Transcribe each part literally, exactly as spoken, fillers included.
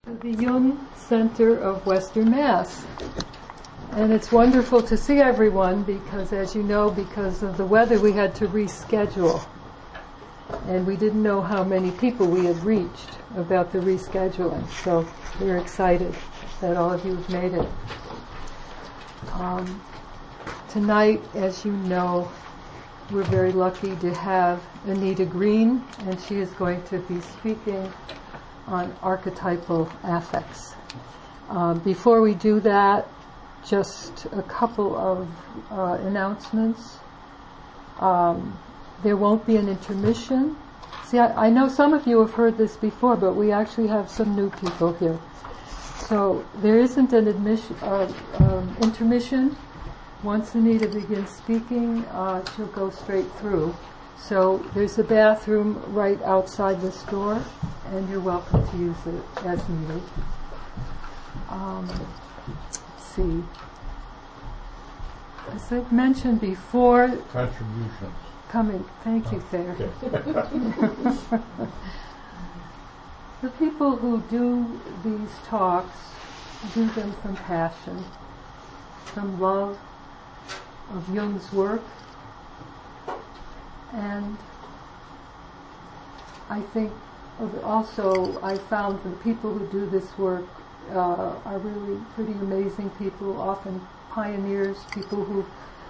to the Jung Center of Western Mass. And it's wonderful to see everyone because, as you know, because of the weather, we had to reschedule. And we didn't know how many people we had reached about the rescheduling. So we're excited that all of you have made it. Um, tonight, as you know, we're very lucky to have Anita Green, and she is going to be speaking on archetypal affects. Um, before we do that, just a couple of uh, announcements. Um, there won't be an intermission. See, I, I know some of you have heard this before, but we actually have some new people here. So there isn't an admission, uh, um, intermission. Once Anita begins speaking, uh, she'll go straight through. So there's a bathroom right outside this door, and you're welcome to use it as needed. Um, let's see. As I've mentioned before, contributions. Coming, thank you, Fair. Okay. The people who do these talks do them from passion, from love of Jung's work, and I think also I found the people who do this work uh, are really pretty amazing people, often pioneers, people who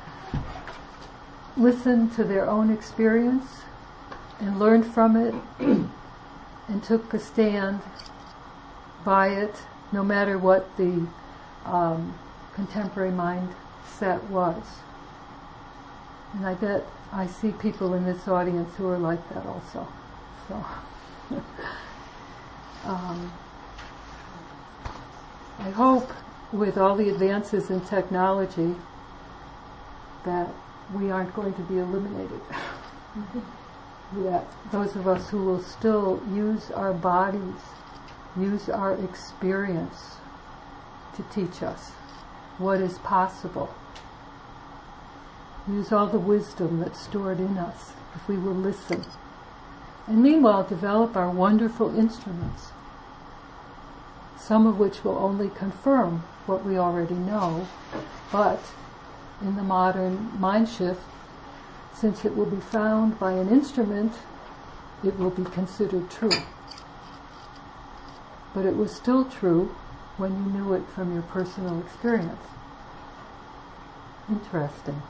listened to their own experience and learned from it and took a stand by it, no matter what the um, contemporary mindset was. And I bet I see people in this audience who are like that also. So, um, I hope with all the advances in technology that we aren't going to be eliminated. That those of us who will still use our bodies, use our experience to teach us what is possible. Use all the wisdom that's stored in us if we will listen. And meanwhile, develop our wonderful instruments, some of which will only confirm what we already know, but in the modern mind shift, since it will be found by an instrument, it will be considered true. But it was still true when you knew it from your personal experience. Interesting.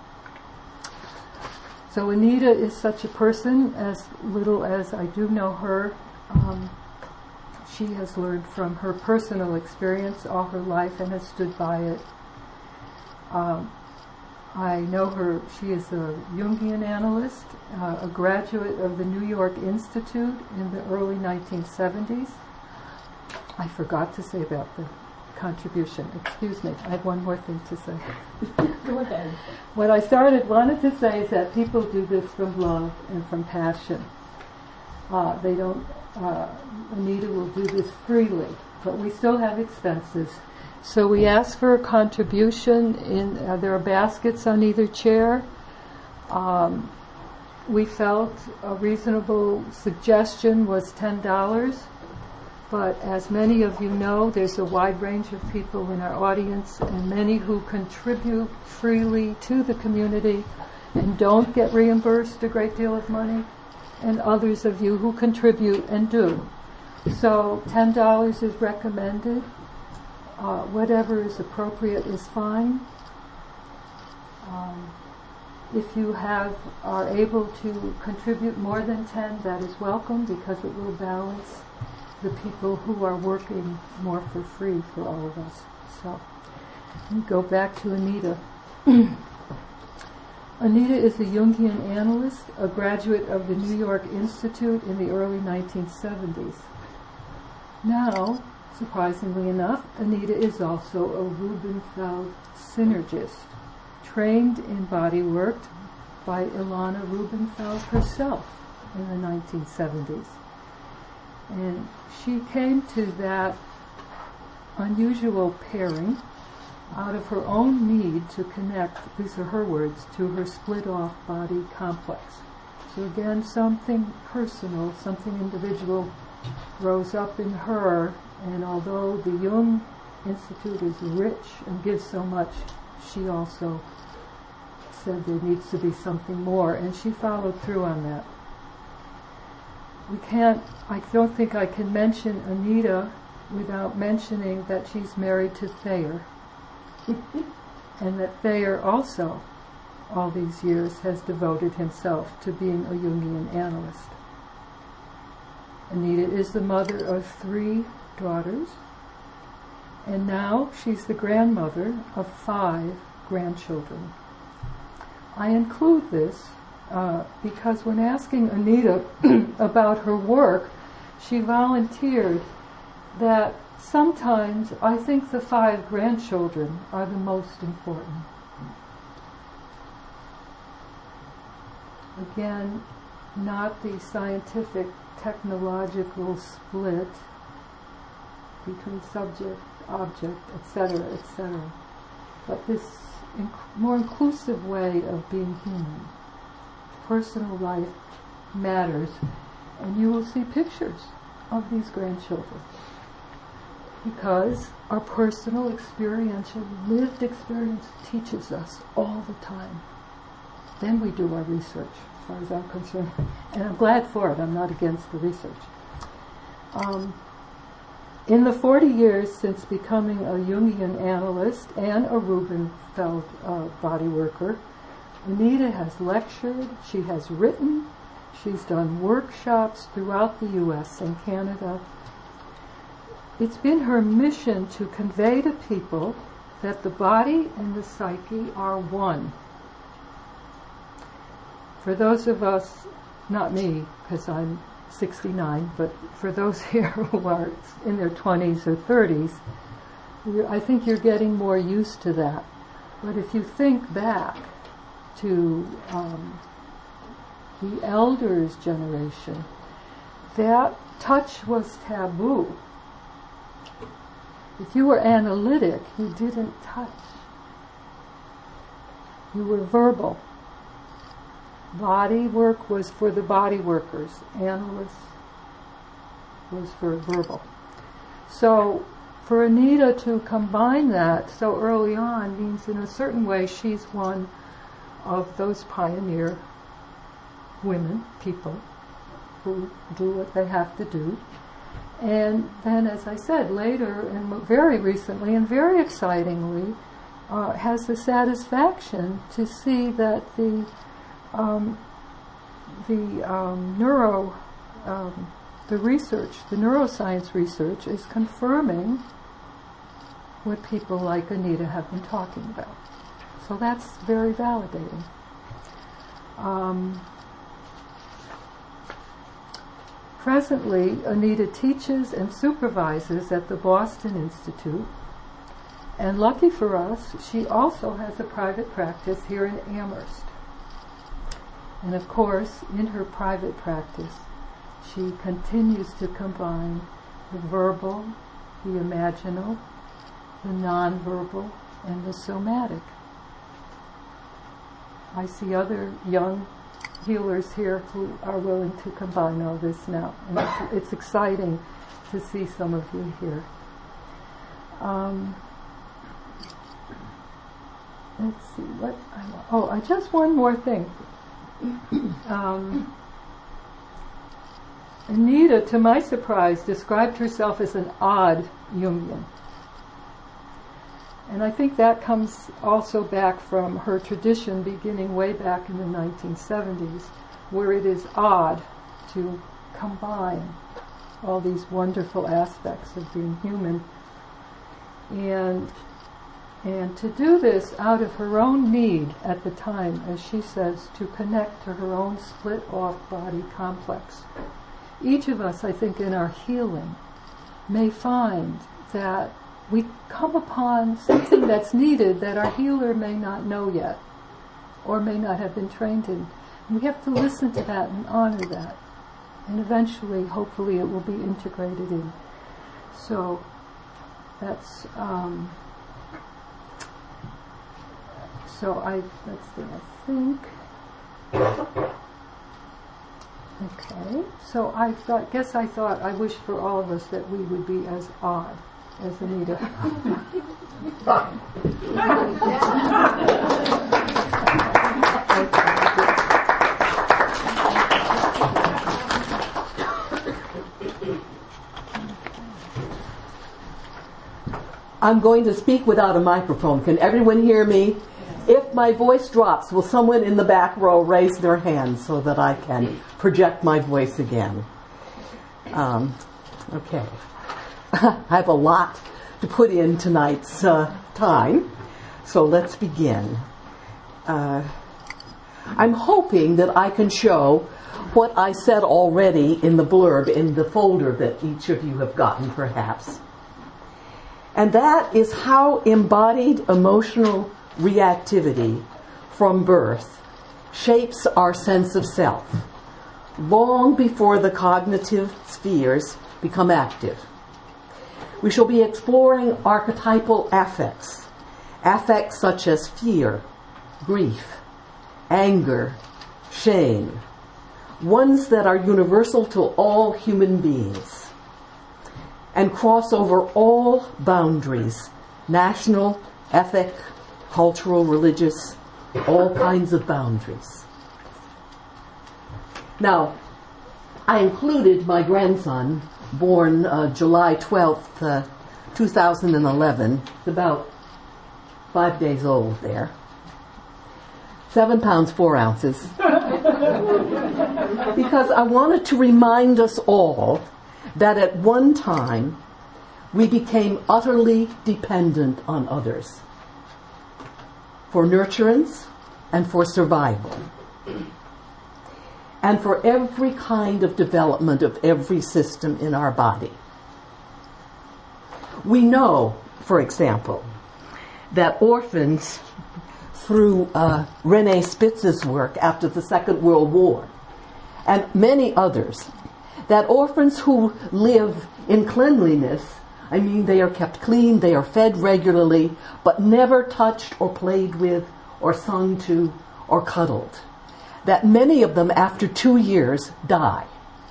So Anita is such a person, as little as I do know her. Um, she has learned from her personal experience all her life and has stood by it. Um, I know her, she is a Jungian analyst, uh, a graduate of the New York Institute in the early nineteen seventies. I forgot to say about the contribution. Excuse me, I have one more thing to say. Go ahead. What I started, wanted to say is that people do this from love and from passion. Uh, they don't, uh, Anita will do this freely, but we still have expenses. So we ask for a contribution. In uh, there are baskets on either chair. Um, we felt a reasonable suggestion was ten dollars, but as many of you know, there's a wide range of people in our audience, and many who contribute freely to the community and don't get reimbursed a great deal of money, and others of you who contribute and do. So ten dollars is recommended. Uh, whatever is appropriate is fine. Um, if you have are able to contribute more than ten, that is welcome because it will balance the people who are working more for free for all of us. So, we go back to Anita. Anita is a Jungian analyst, a graduate of the New York Institute in the early nineteen seventies. Now, surprisingly enough, Anita is also a Rubenfeld synergist, trained in body work by Ilana Rubenfeld herself in the nineteen seventies. And she came to that unusual pairing out of her own need to connect, these are her words, to her split-off body complex. So again, something personal, something individual rose up in her And although the Jung Institute is rich and gives so much, she also said there needs to be something more, and she followed through on that. We can't, I don't think I can mention Anita without mentioning that she's married to Thayer, and that Thayer also, all these years, has devoted himself to being a Jungian analyst. Anita is the mother of three daughters, and now she's the grandmother of five grandchildren. I include this uh, because when asking Anita about her work, she volunteered that sometimes I think the five grandchildren are the most important. Again, not the scientific, technological split between subject, object, et cetera, et cetera, but this inc- more inclusive way of being human. Personal life matters, and you will see pictures of these grandchildren, because our personal experiential, lived experience teaches us all the time. Then we do our research, as far as I'm concerned, and I'm glad for it. I'm not against the research. Um, in the forty years since becoming a Jungian analyst and a Rubenfeld uh, body worker, Anita has lectured, she has written, she's done workshops throughout the U S and Canada. It's been her mission to convey to people that the body and the psyche are one. For those of us, not me, because I'm sixty-nine, but for those here who are in their twenties or thirties, I think you're getting more used to that. But if you think back to um, the elders' generation, that touch was taboo. If you were analytic, you didn't touch. You were verbal. Body work was for the body workers. Analysts was for verbal. So for Anita to combine that so early on means in a certain way she's one of those pioneer women, people, who do what they have to do. And then, as I said, later and very recently and very excitingly, uh, has the satisfaction to see that the um, the um, neuro, um, the research, the neuroscience research is confirming what people like Anita have been talking about. So that's very validating. Um, Presently, Anita teaches and supervises at the Boston Institute, and lucky for us, she also has a private practice here in Amherst. And of course, in her private practice, she continues to combine the verbal, the imaginal, the non-verbal, and the somatic. I see other young healers here who are willing to combine all this now. And it's, it's exciting to see some of you here. Um, let's see, what I want. Oh, I just one more thing. Um, Anita, to my surprise, described herself as an odd Jungian. And I think that comes also back from her tradition beginning way back in the nineteen seventies, where it is odd to combine all these wonderful aspects of being human. And, and to do this out of her own need at the time, as she says, to connect to her own split-off body complex. Each of us, I think, in our healing may find that we come upon something that's needed that our healer may not know yet or may not have been trained in. And we have to listen to that and honor that. And eventually, hopefully, it will be integrated in. So that's, um, so I, let's see, I think, Okay, so I thought, guess I thought, I wish for all of us that we would be as odd as Anita. I'm going to speak without a microphone. Can everyone hear me? If my voice drops, will someone in the back row raise their hand so that I can project my voice again? Um, okay. I have a lot to put in tonight's uh, time, so let's begin. Uh, I'm hoping that I can show what I said already in the blurb in the folder that each of you have gotten, perhaps. And that is how embodied emotional reactivity from birth shapes our sense of self, long before the cognitive spheres become active. We shall be exploring archetypal affects, affects such as fear, grief, anger, shame, ones that are universal to all human beings, and cross over all boundaries, national, ethnic, cultural, religious, all kinds of boundaries. Now, I included my grandson, born uh, July twelfth, uh, two thousand eleven, about five days old there. Seven pounds, four ounces. Because I wanted to remind us all that at one time we became utterly dependent on others for nurturance and for survival, and for every kind of development of every system in our body. We know, for example, that orphans, through uh, René Spitz's work after the Second World War, and many others, that orphans who live in cleanliness, I mean they are kept clean, they are fed regularly, but never touched or played with or sung to or cuddled, that many of them after two years die.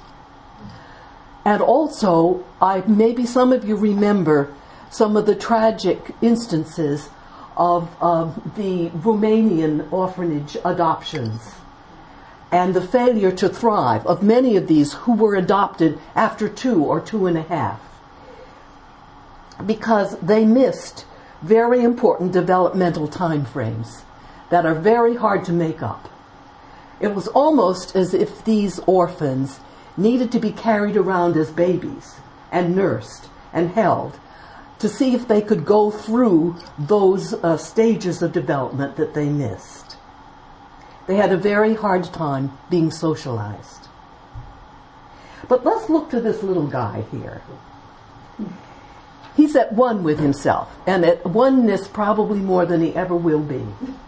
And also, I maybe some of you remember some of the tragic instances of uh, the Romanian orphanage adoptions and the failure to thrive of many of these who were adopted after two or two and a half, because they missed very important developmental time frames that are very hard to make up. It was almost as if these orphans needed to be carried around as babies and nursed and held to see if they could go through those uh, stages of development that they missed. They had a very hard time being socialized. But let's look to this little guy here. He's at one with himself, and at oneness probably more than he ever will be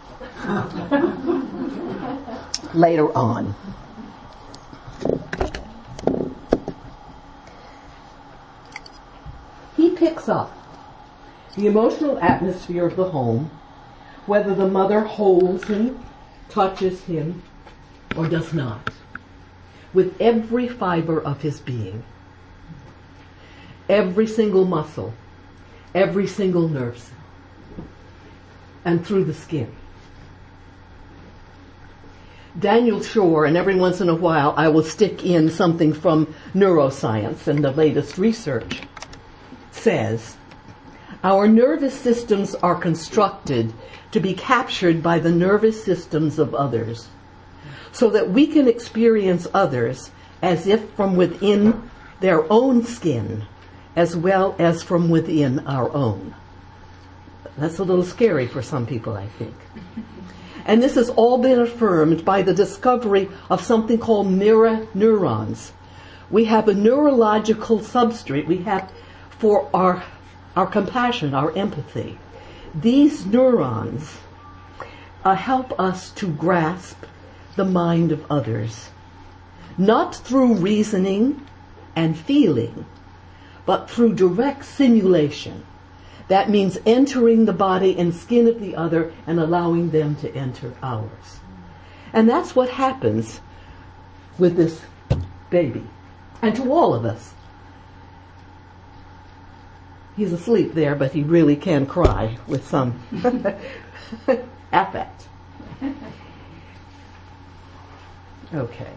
later on. He picks up the emotional atmosphere of the home, whether the mother holds him, touches him, or does not, with every fiber of his being, every single muscle, every single nerve, and through the skin. Daniel Shore, and every once in a while I will stick in something from neuroscience and the latest research, says, our nervous systems are constructed to be captured by the nervous systems of others, so that we can experience others as if from within their own skin, as well as from within our own. That's a little scary for some people, I think. And this has all been affirmed by the discovery of something called mirror neurons. We have a neurological substrate we have for our, our compassion, our empathy. These neurons uh, help us to grasp the mind of others, not through reasoning and feeling, but through direct simulation. That means entering the body and skin of the other and allowing them to enter ours. And that's what happens with this baby, and to all of us. He's asleep there, but he really can cry with some affect. Okay.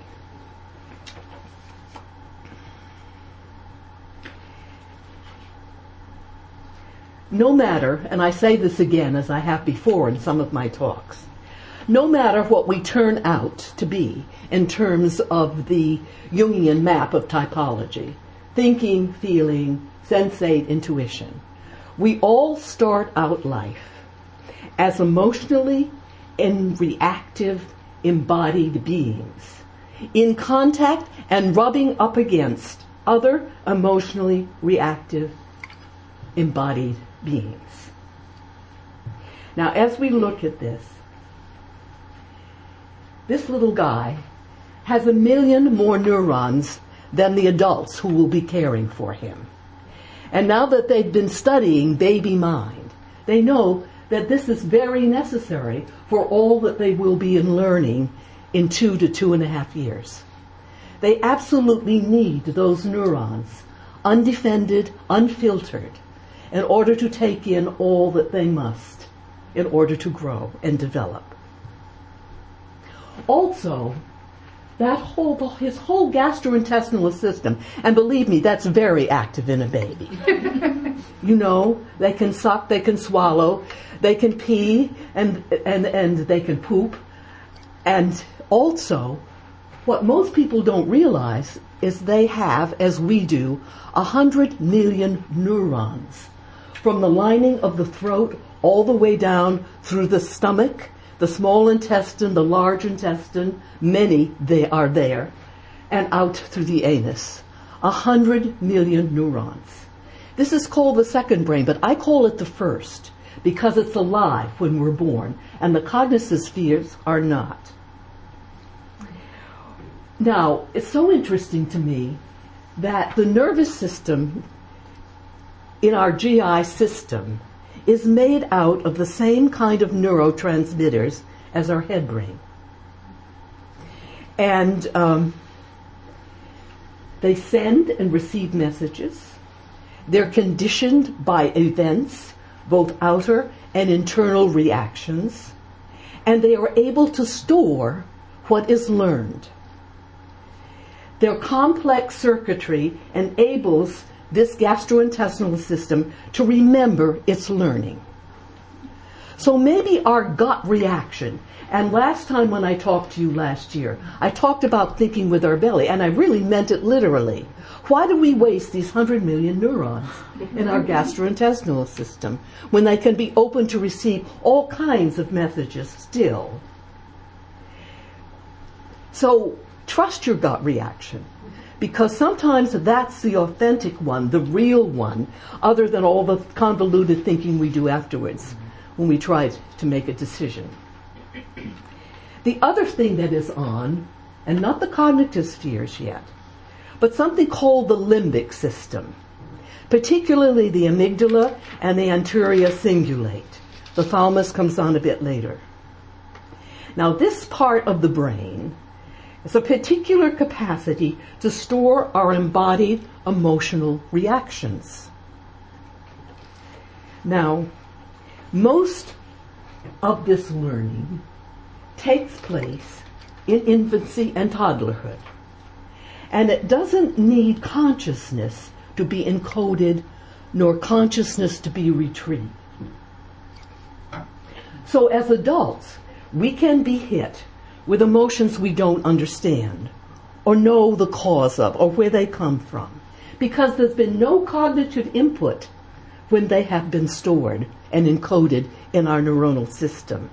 No matter, and I say this again as I have before in some of my talks, no matter what we turn out to be in terms of the Jungian map of typology, thinking, feeling, sensate, intuition, we all start out life as emotionally and reactive embodied beings, in contact and rubbing up against other emotionally reactive embodied beings. Now, as we look at this, this little guy has a million more neurons than the adults who will be caring for him. And now that they've been studying baby mind, they know that this is very necessary for all that they will be in learning in two to two and a half years. They absolutely need those neurons, undefended, unfiltered, in order to take in all that they must in order to grow and develop. Also, that whole, his whole gastrointestinal system, and believe me, that's very active in a baby. You know, they can suck, they can swallow, they can pee, and, and, and they can poop. And also, what most people don't realize is they have, as we do, a hundred million neurons from the lining of the throat all the way down through the stomach, the small intestine, the large intestine, many they are there, and out through the anus. A hundred million neurons. This is called the second brain, but I call it the first because it's alive when we're born, and the cognitive spheres are not. Now, it's so interesting to me that the nervous system in our G I system is made out of the same kind of neurotransmitters as our head brain. And um, they send and receive messages. They're conditioned by events, both outer and internal reactions, and they are able to store what is learned. Their complex circuitry enables this gastrointestinal system to remember its learning. So maybe our gut reaction, and last time when I talked to you last year, I talked about thinking with our belly, and I really meant it literally. Why do we waste these hundred million neurons in our gastrointestinal system when they can be open to receive all kinds of messages still? So trust your gut reaction, because sometimes that's the authentic one, the real one, other than all the convoluted thinking we do afterwards when we try to make a decision. The other thing that is on, and not the cognitive spheres yet, but something called the limbic system, particularly the amygdala and the anterior cingulate. The thalamus comes on a bit later. Now, this part of the brain is a particular capacity to store our embodied emotional reactions. Now, most of this learning takes place in infancy and toddlerhood. And it doesn't need consciousness to be encoded, nor consciousness to be retrieved. So as adults, we can be hit with emotions we don't understand, or know the cause of, or where they come from, because there's been no cognitive input when they have been stored and encoded in our neuronal system.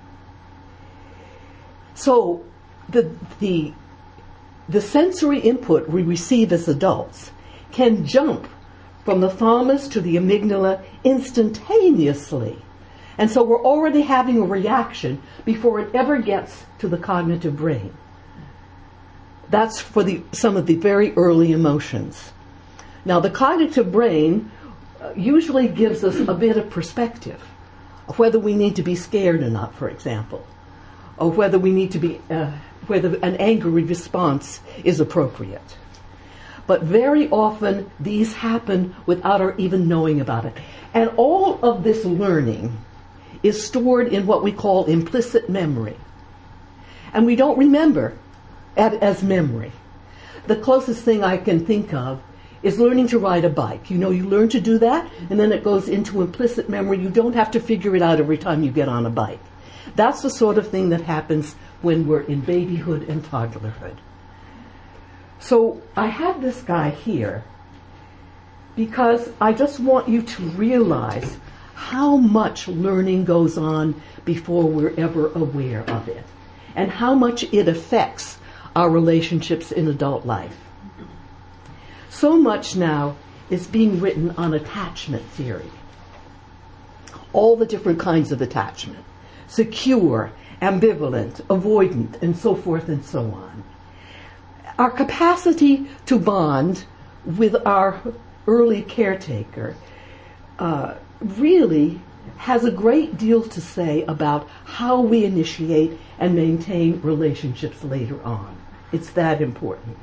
So the the the sensory input we receive as adults can jump from the thalamus to the amygdala instantaneously. And so we're already having a reaction before it ever gets to the cognitive brain. That's for the, some of the very early emotions. Now, the cognitive brain usually gives us a bit of perspective, whether we need to be scared or not, for example. or whether we need to be, uh, whether an angry response is appropriate. But very often these happen without our even knowing about it. And all of this learning is stored in what we call implicit memory. And we don't remember it as memory. The closest thing I can think of is learning to ride a bike. You know, you learn to do that, and then it goes into implicit memory. You don't have to figure it out every time you get on a bike. That's the sort of thing that happens when we're in babyhood and toddlerhood. So I have this guy here because I just want you to realize how much learning goes on before we're ever aware of it, and how much it affects our relationships in adult life. So much now is being written on attachment theory. All the different kinds of attachment. Secure, ambivalent, avoidant, and so forth and so on. Our capacity to bond with our early caretaker uh, really has a great deal to say about how we initiate and maintain relationships later on. It's that important.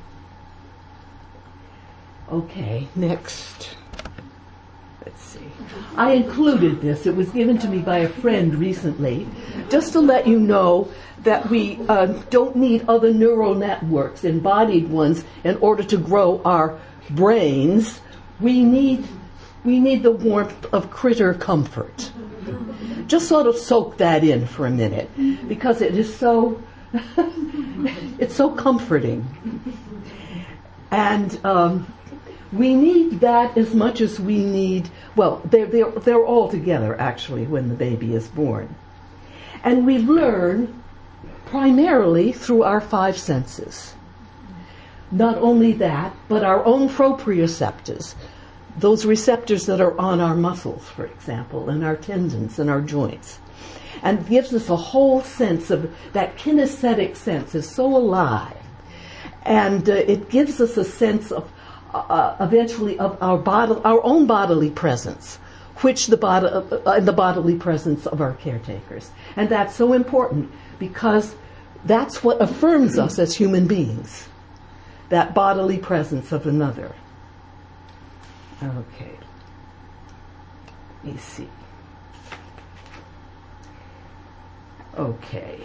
Okay, next. Let's see. I included this. It was given to me by a friend recently, just to let you know that we uh, don't need other neural networks, embodied ones, in order to grow our brains. We need, we need the warmth of critter comfort. Just sort of soak that in for a minute, because it is so, it's so comforting. And um, we need that as much as we need, well, they're, they're, they're all together, actually, when the baby is born. And we learn primarily through our five senses. Not only that, but our own proprioceptors, those receptors that are on our muscles, for example, and our tendons and our joints. And gives us a whole sense of, that kinesthetic sense is so alive. And uh, it gives us a sense of, uh, eventually, of our bod- our own bodily presence, which the, bod- uh, the bodily presence of our caretakers. And that's so important, because that's what affirms us as human beings, that bodily presence of another. Okay. Let me see. Okay.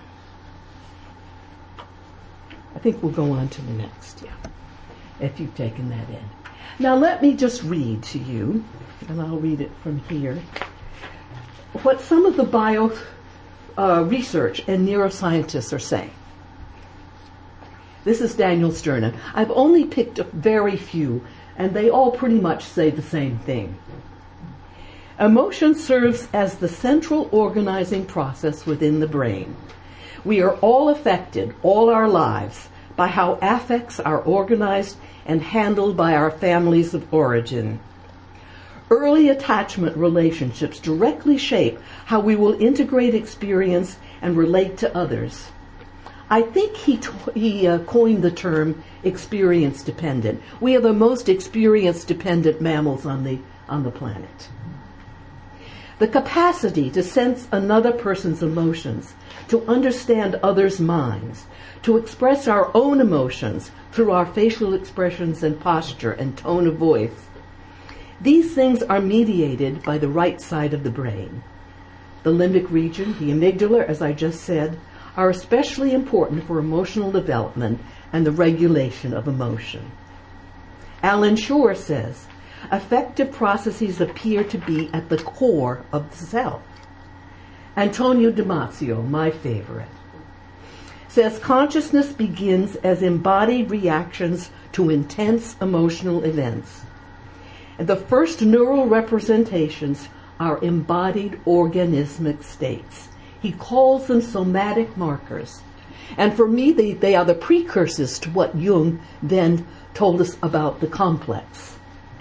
I think we'll go on to the next, yeah, if you've taken that in. Now let me just read to you, and I'll read it from here, what some of the bio uh, research and neuroscientists are saying. This is Daniel Sterna. I've only picked a very few, and they all pretty much say the same thing. Emotion serves as the central organizing process within the brain. We are all affected, all our lives, by how affects are organized and handled by our families of origin. Early attachment relationships directly shape how we will integrate experience and relate to others. I think he, t- he uh, coined the term experience dependent. We are the most experience dependent mammals on the, on the planet. The capacity to sense another person's emotions, to understand others' minds, to express our own emotions through our facial expressions and posture and tone of voice. These things are mediated by the right side of the brain. The limbic region, the amygdala, as I just said, are especially important for emotional development and the regulation of emotion. Alan Shore says, affective processes appear to be at the core of the self. Antonio Damasio, my favorite, says consciousness begins as embodied reactions to intense emotional events. And the first neural representations are embodied organismic states. He calls them somatic markers. And for me, they, they are the precursors to what Jung then told us about the complex.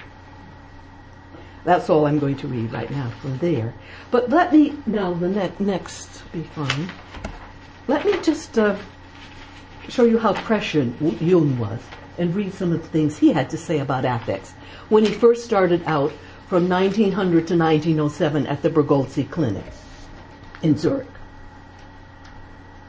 That's all I'm going to read right now from there. But let me, now the ne- next be fine. Let me just uh, show you how prescient Jung was and read some of the things he had to say about affects when he first started out from nineteen hundred to nineteen oh seven at the Bergolzi Clinic in Zurich.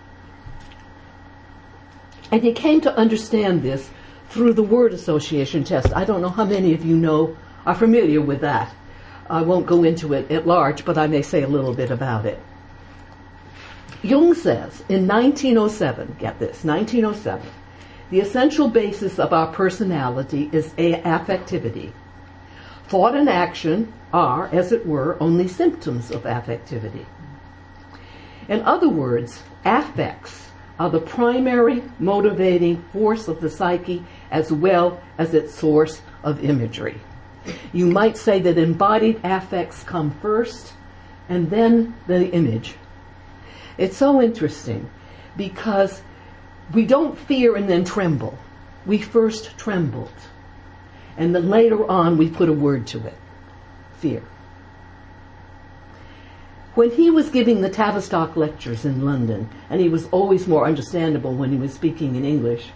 And he came to understand this through the word association test. I don't know how many of you know, are familiar with that. I won't go into it at large, but I may say a little bit about it. Jung says in nineteen oh seven, get this, nineteen oh seven, the essential basis of our personality is a- affectivity. Thought and action are, as it were, only symptoms of affectivity. In other words, affects are the primary motivating force of the psyche as well as its source of imagery. You might say that embodied affects come first and then the image. It's so interesting because we don't fear and then tremble. We first trembled. And then later on we put a word to it. Fear. When he was giving the Tavistock lectures in London, and he was always more understandable when he was speaking in English,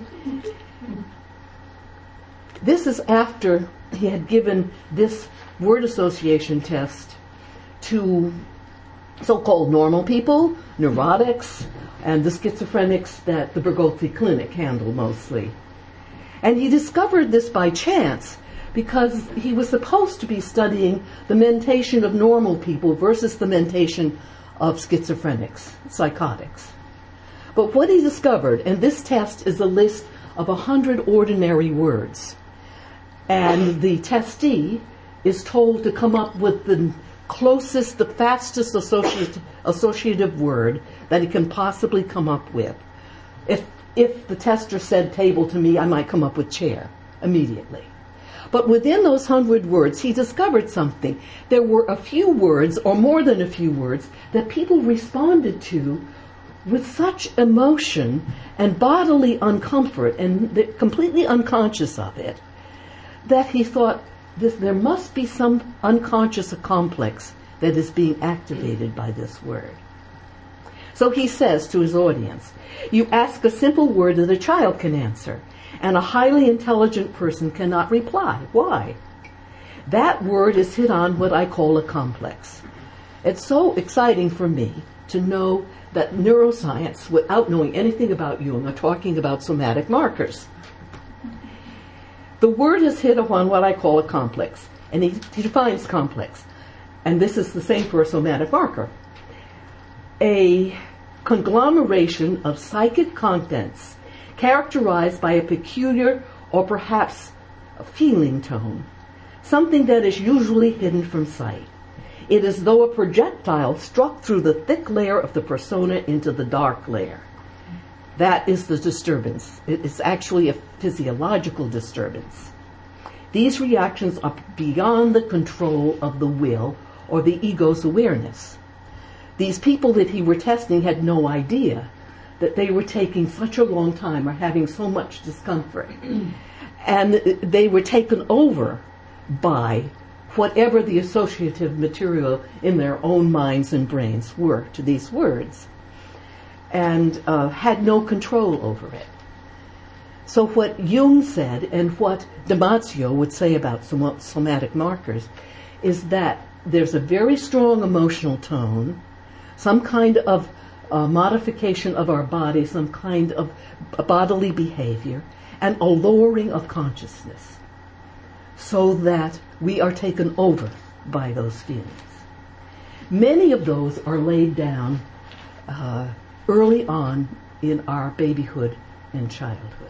this is after he had given this word association test to so-called normal people, neurotics, and the schizophrenics that the Bergolfi Clinic handled mostly. And he discovered this by chance because he was supposed to be studying the mentation of normal people versus the mentation of schizophrenics, psychotics. But what he discovered, and this test is a list of a hundred ordinary words, and the testee is told to come up with the closest, the fastest associative, associative word that he can possibly come up with. If, if the tester said table to me, I might come up with chair immediately. But within those hundred words, he discovered something. There were a few words, or more than a few words, that people responded to with such emotion and bodily uncomfort, and they're completely unconscious of it, that he thought this, there must be some unconscious complex that is being activated by this word. So he says to his audience, you ask a simple word that a child can answer, and a highly intelligent person cannot reply. Why? That word is hit on what I call a complex. It's so exciting for me to know that neuroscience, without knowing anything about Jung, are talking about somatic markers. The word is hit upon what I call a complex, and he, he defines complex, and this is the same for a somatic marker. A conglomeration of psychic contents characterized by a peculiar or perhaps a feeling tone, something that is usually hidden from sight. It is as though a projectile struck through the thick layer of the persona into the dark layer. That is the disturbance. It is actually a physiological disturbance. These reactions are beyond the control of the will or the ego's awareness. These people that he were testing had no idea that they were taking such a long time or having so much discomfort. And they were taken over by whatever the associative material in their own minds and brains were to these words, and uh, had no control over it. So what Jung said, and what Damasio would say about som- somatic markers, is that there's a very strong emotional tone, some kind of uh, modification of our body, some kind of bodily behavior, and a lowering of consciousness, so that we are taken over by those feelings. Many of those are laid down uh, early on in our babyhood and childhood.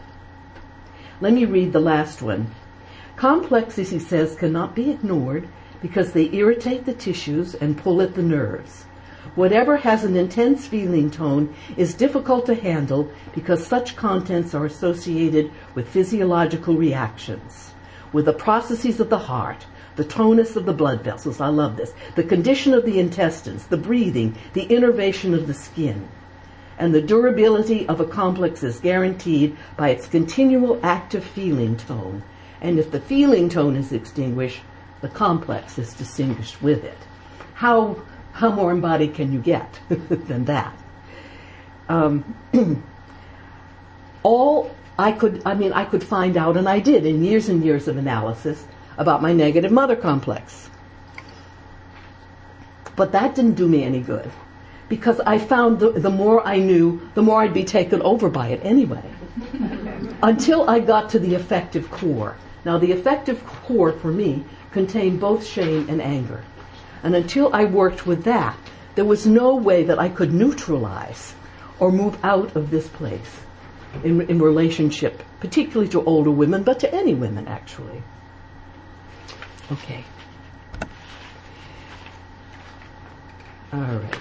Let me read the last one. Complexes, he says, cannot be ignored because they irritate the tissues and pull at the nerves. Whatever has an intense feeling tone is difficult to handle because such contents are associated with physiological reactions, with the processes of the heart, the tonus of the blood vessels, I love this, the condition of the intestines, the breathing, the innervation of the skin. And the durability of a complex is guaranteed by its continual active feeling tone. And if the feeling tone is extinguished, the complex is distinguished with it. How how more embodied can you get than that? Um, all I could, I mean, I could find out, and I did in years and years of analysis, about my negative mother complex. But that didn't do me any good, because I found the, the more I knew, the more I'd be taken over by it anyway. Until I got to the affective core. Now, the affective core for me contained both shame and anger. And until I worked with that, there was no way that I could neutralize or move out of this place in, in relationship, particularly to older women, but to any women, actually. Okay. All right.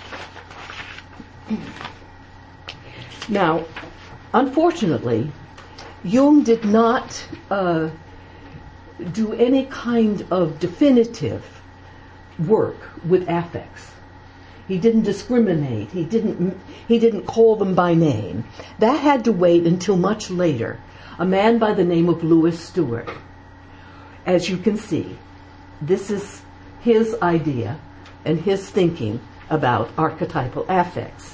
Now, unfortunately, Jung did not uh, do any kind of definitive work with affects. He didn't discriminate. He didn't, he didn't call them by name. That had to wait until much later. A man by the name of Lewis Stewart. As you can see, this is his idea and his thinking about archetypal affects.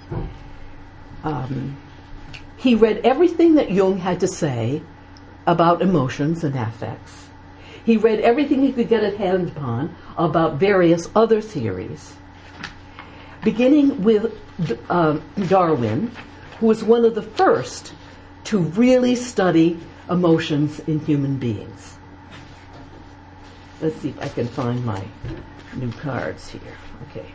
Um, he read everything that Jung had to say about emotions and affects. He read everything he could get a hand upon about various other theories, beginning with uh, Darwin, who was one of the first to really study emotions in human beings. Let's see if I can find my new cards here. Okay.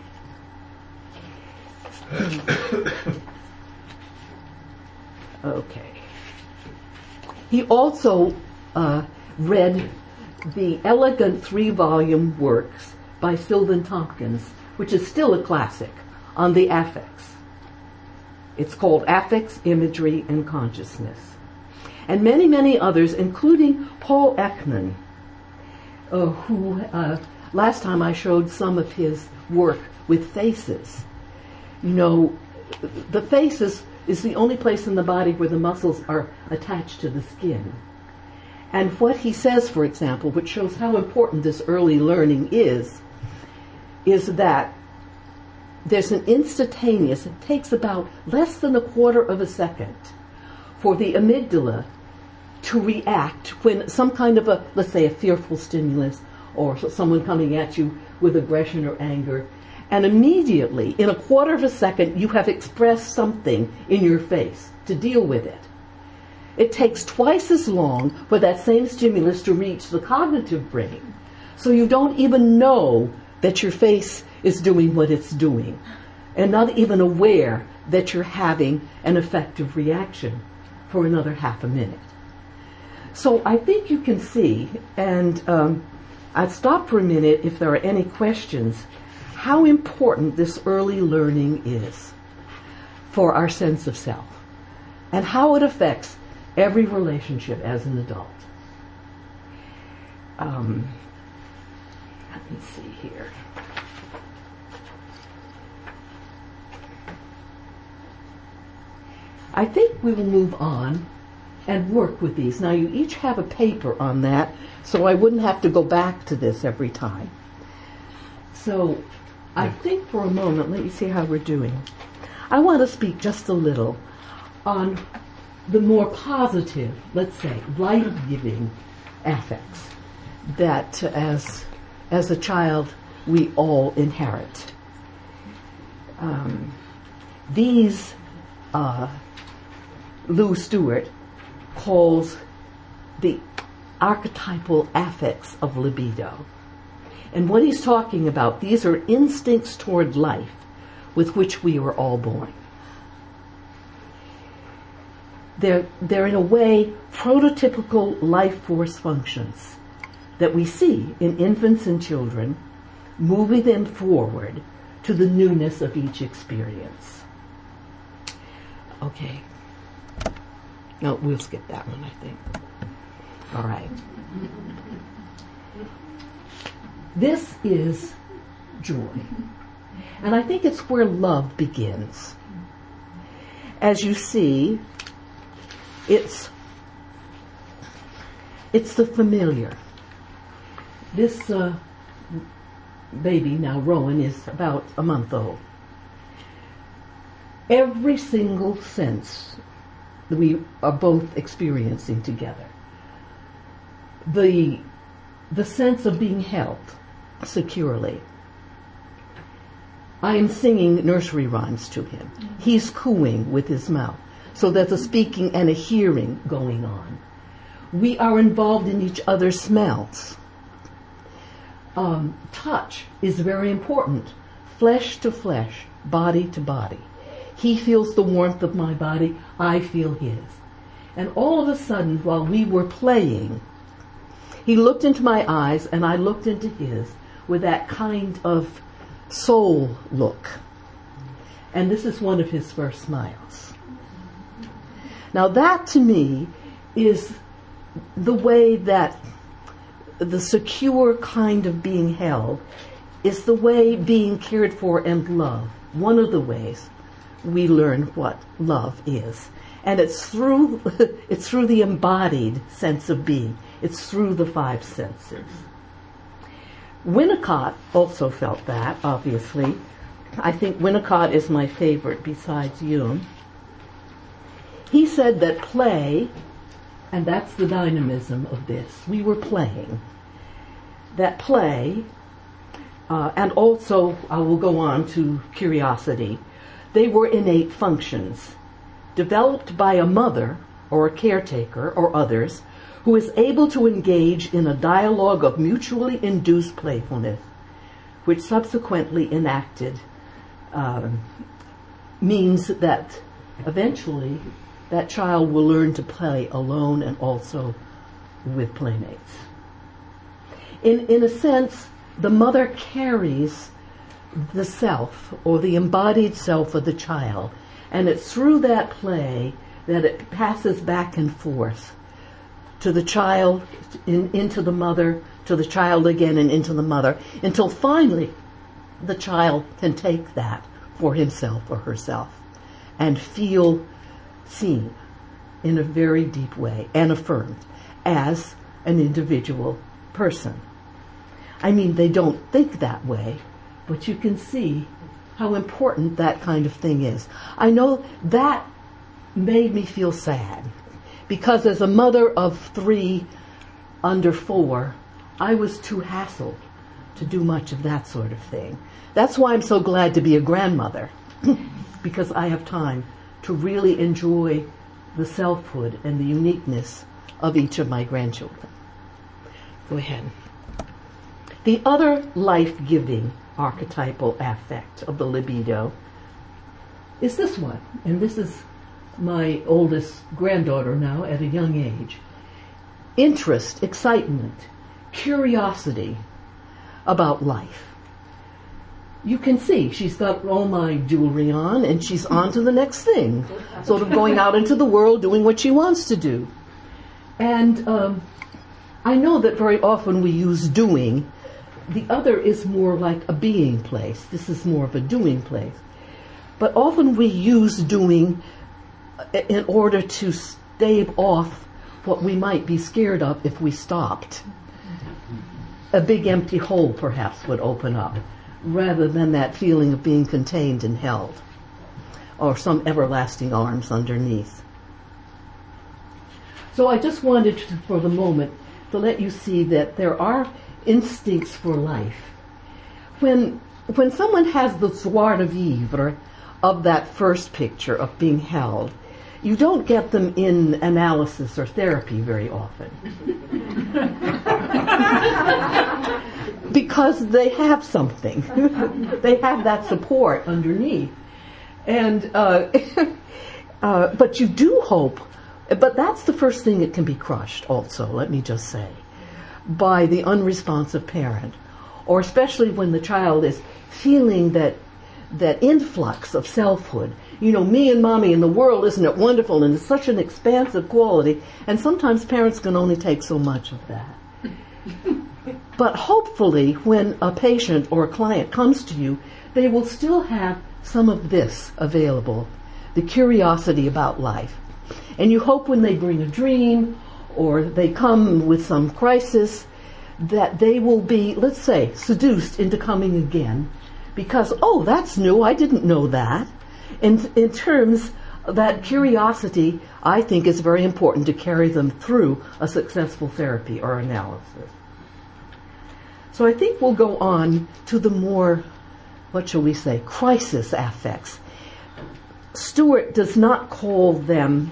Okay. He also uh, read the elegant three-volume works by Sylvan Tompkins, which is still a classic, on the affects. It's called Affects, Imagery, and Consciousness. And many, many others, including Paul Ekman, uh, who uh, last time I showed some of his work with faces. You know, the faces is the only place in the body where the muscles are attached to the skin. And what he says, for example, which shows how important this early learning is, is that there's an instantaneous, it takes about less than a quarter of a second for the amygdala to react when some kind of a, let's say a fearful stimulus or someone coming at you with aggression or anger, and immediately, in a quarter of a second, you have expressed something in your face to deal with it. It takes twice as long for that same stimulus to reach the cognitive brain, so you don't even know that your face is doing what it's doing, and not even aware that you're having an effective reaction for another half a minute. So I think you can see, and um, I'd stop for a minute if there are any questions, how important this early learning is for our sense of self, and how it affects every relationship as an adult. Um, let me see here. I think we will move on and work with these. Now, you each have a paper on that, so I wouldn't have to go back to this every time. So I think for a moment, let me see how we're doing. I want to speak just a little on the more positive, let's say, life-giving affects that uh, as, as a child we all inherit. Um, these uh, Lou Stewart calls the archetypal affects of libido. And what he's talking about, these are instincts toward life with which we were all born. They're, they're in a way prototypical life force functions that we see in infants and children, moving them forward to the newness of each experience. Okay. No, we'll skip that one, I think. All right. This is joy. And I think it's where love begins. As you see, it's it's the familiar. This uh, baby, now Rowan, is about a month old. Every single sense that we are both experiencing together. The, the sense of being held securely. I am singing nursery rhymes to him. He's cooing with his mouth. So there's a speaking and a hearing going on. We are involved in each other's smells. Um, touch is very important. Flesh to flesh, body to body. He feels the warmth of my body, I feel his. And all of a sudden, while we were playing, he looked into my eyes and I looked into his with that kind of soul look. And this is one of his first smiles. Now that to me is the way that the secure kind of being held is the way being cared for and loved. One of the ways we learn what love is. And it's through it's through the embodied sense of being. It's through the five senses. Winnicott also felt that, obviously. I think Winnicott is my favorite besides Jung. He said that play, and that's the dynamism of this, we were playing, that play, uh, and also I will go on to curiosity, they were innate functions developed by a mother or a caretaker or others who is able to engage in a dialogue of mutually induced playfulness, which subsequently enacted um, means that eventually that child will learn to play alone and also with playmates. In, in a sense, the mother carries the self or the embodied self of the child, and it's through that play that it passes back and forth to the child, in, into the mother, to the child again, and into the mother, until finally the child can take that for himself or herself and feel seen in a very deep way and affirmed as an individual person. I mean, they don't think that way, but you can see how important that kind of thing is. I know that made me feel sad, because as a mother of three under four, I was too hassled to do much of that sort of thing. That's why I'm so glad to be a grandmother, because I have time to really enjoy the selfhood and the uniqueness of each of my grandchildren. Go ahead. The other life-giving archetypal affect of the libido is this one, and this is my oldest granddaughter now at a young age. Interest, excitement, curiosity about life. You can see she's got all my jewelry on and she's on to the next thing, sort of going out into the world doing what she wants to do. And um, I know that very often we use doing. The other is more like a being place. This is more of a doing place. But often we use doing in order to stave off what we might be scared of if we stopped. A big empty hole perhaps would open up, rather than that feeling of being contained and held, or some everlasting arms underneath. So I just wanted to, for the moment, to let you see that there are instincts for life. When when someone has the joie de vivre of that first picture of being held, you don't get them in analysis or therapy very often. Because they have something. They have that support underneath. And uh, uh, but you do hope, but that's the first thing that can be crushed also, let me just say, by the unresponsive parent, or especially when the child is feeling that that influx of selfhood. You know, me and mommy in the world, isn't it wonderful? And it's such an expansive quality, and sometimes parents can only take so much of that. But hopefully, when a patient or a client comes to you, they will still have some of this available, the curiosity about life. And you hope when they bring a dream or they come with some crisis that they will be, let's say, seduced into coming again because, oh, that's new, I didn't know that. In, in terms of that curiosity, I think is very important to carry them through a successful therapy or analysis. So I think we'll go on to the more what shall we say, crisis affects. Stewart does not call them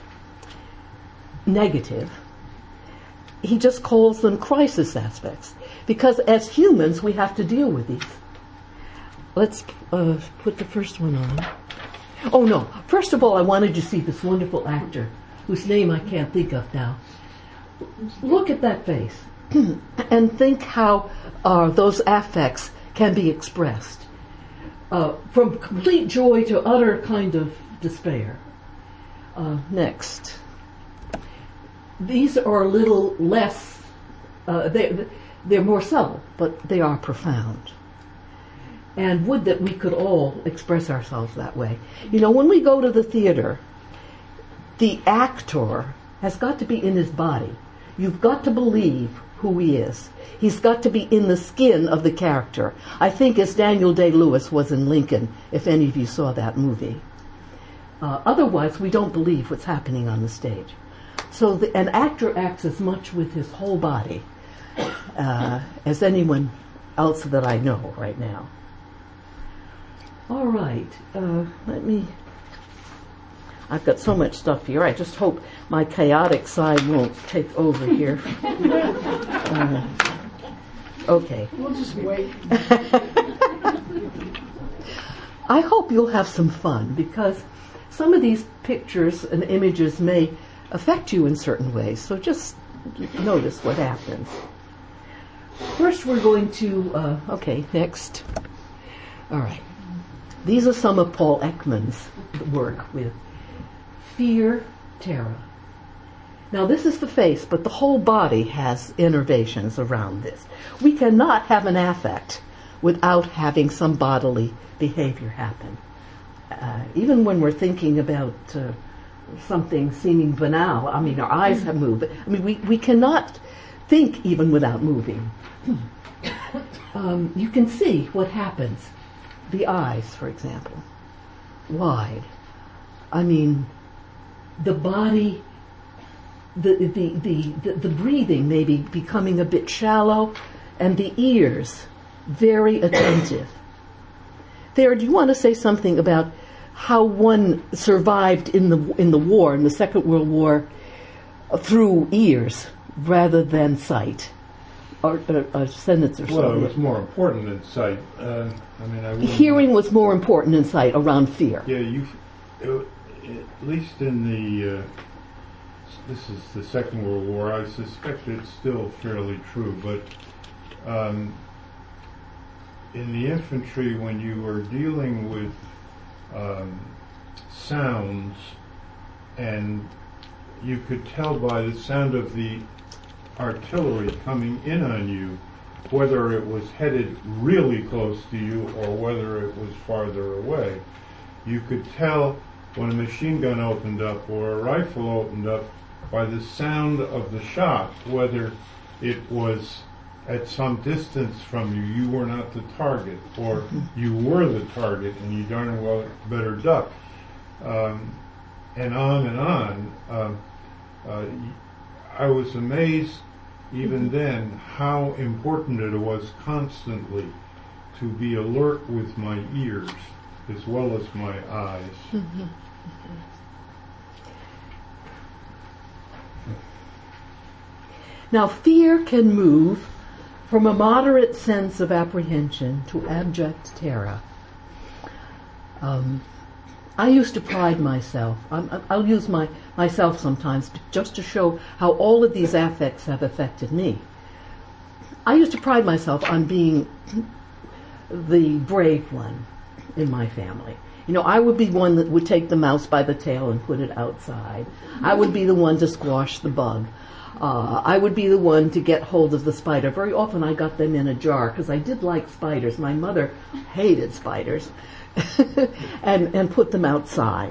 negative. He just calls them crisis aspects. Because as humans, we have to deal with these. Let's uh, put the first one on. Oh no, first of all, I wanted to see this wonderful actor, whose name I can't think of now. Look at that face and think how uh, those affects can be expressed. Uh, from complete joy to utter kind of despair. Uh, next. These are a little less, uh, they, they're more subtle, but they are profound. And would that we could all express ourselves that way. You know, when we go to the theater, the actor has got to be in his body. You've got to believe who he is. He's got to be in the skin of the character. I think as Daniel Day-Lewis was in Lincoln, if any of you saw that movie. Uh, otherwise, we don't believe what's happening on the stage. So the, an actor acts as much with his whole body uh, as anyone else that I know right now. All right, uh, let me... I've got so much stuff here. I just hope my chaotic side won't take over here. uh, okay. We'll just wait. I hope you'll have some fun, because some of these pictures and images may affect you in certain ways. So just notice what happens. First, we're going to... Uh, okay, next. All right. These are some of Paul Ekman's work with fear, terror. Now this is the face, but the whole body has innervations around this. We cannot have an affect without having some bodily behavior happen. Uh, even when we're thinking about uh, something seeming banal, I mean, our eyes have moved. I mean, we, we cannot think even without moving. um, you can see what happens. The eyes, for example, wide. I mean, the body, the the, the, the, the breathing may be becoming a bit shallow, and the ears very attentive. There, do you want to say something about how one survived in the in the war, in the Second World War, through ears rather than sight? Or, or, or sentence or something. Well, it was more important than sight. Uh, I mean, I wouldn't- Hearing was more important than sight around fear. Yeah, you. It, at least in the. Uh, this is the Second World War. I suspect it's still fairly true, but um, in the infantry, when you were dealing with um, sounds, and you could tell by the sound of the artillery coming in on you whether it was headed really close to you or whether it was farther away. You could tell when a machine gun opened up or a rifle opened up by the sound of the shot whether it was at some distance from you. You were not the target, or you were the target and you darn well better duck, um, and on and on. Uh, uh, I was amazed even then how important it was constantly to be alert with my ears as well as my eyes. Mm-hmm. Now, fear can move from a moderate sense of apprehension to abject terror. Um, I used to pride myself. I'm, I'll use my myself sometimes just to show how all of these affects have affected me. I used to pride myself on being the brave one in my family. You know, I would be one that would take the mouse by the tail and put it outside. I would be the one to squash the bug. Uh, I would be the one to get hold of the spider. Very often I got them in a jar because I did like spiders. My mother hated spiders. and, and put them outside.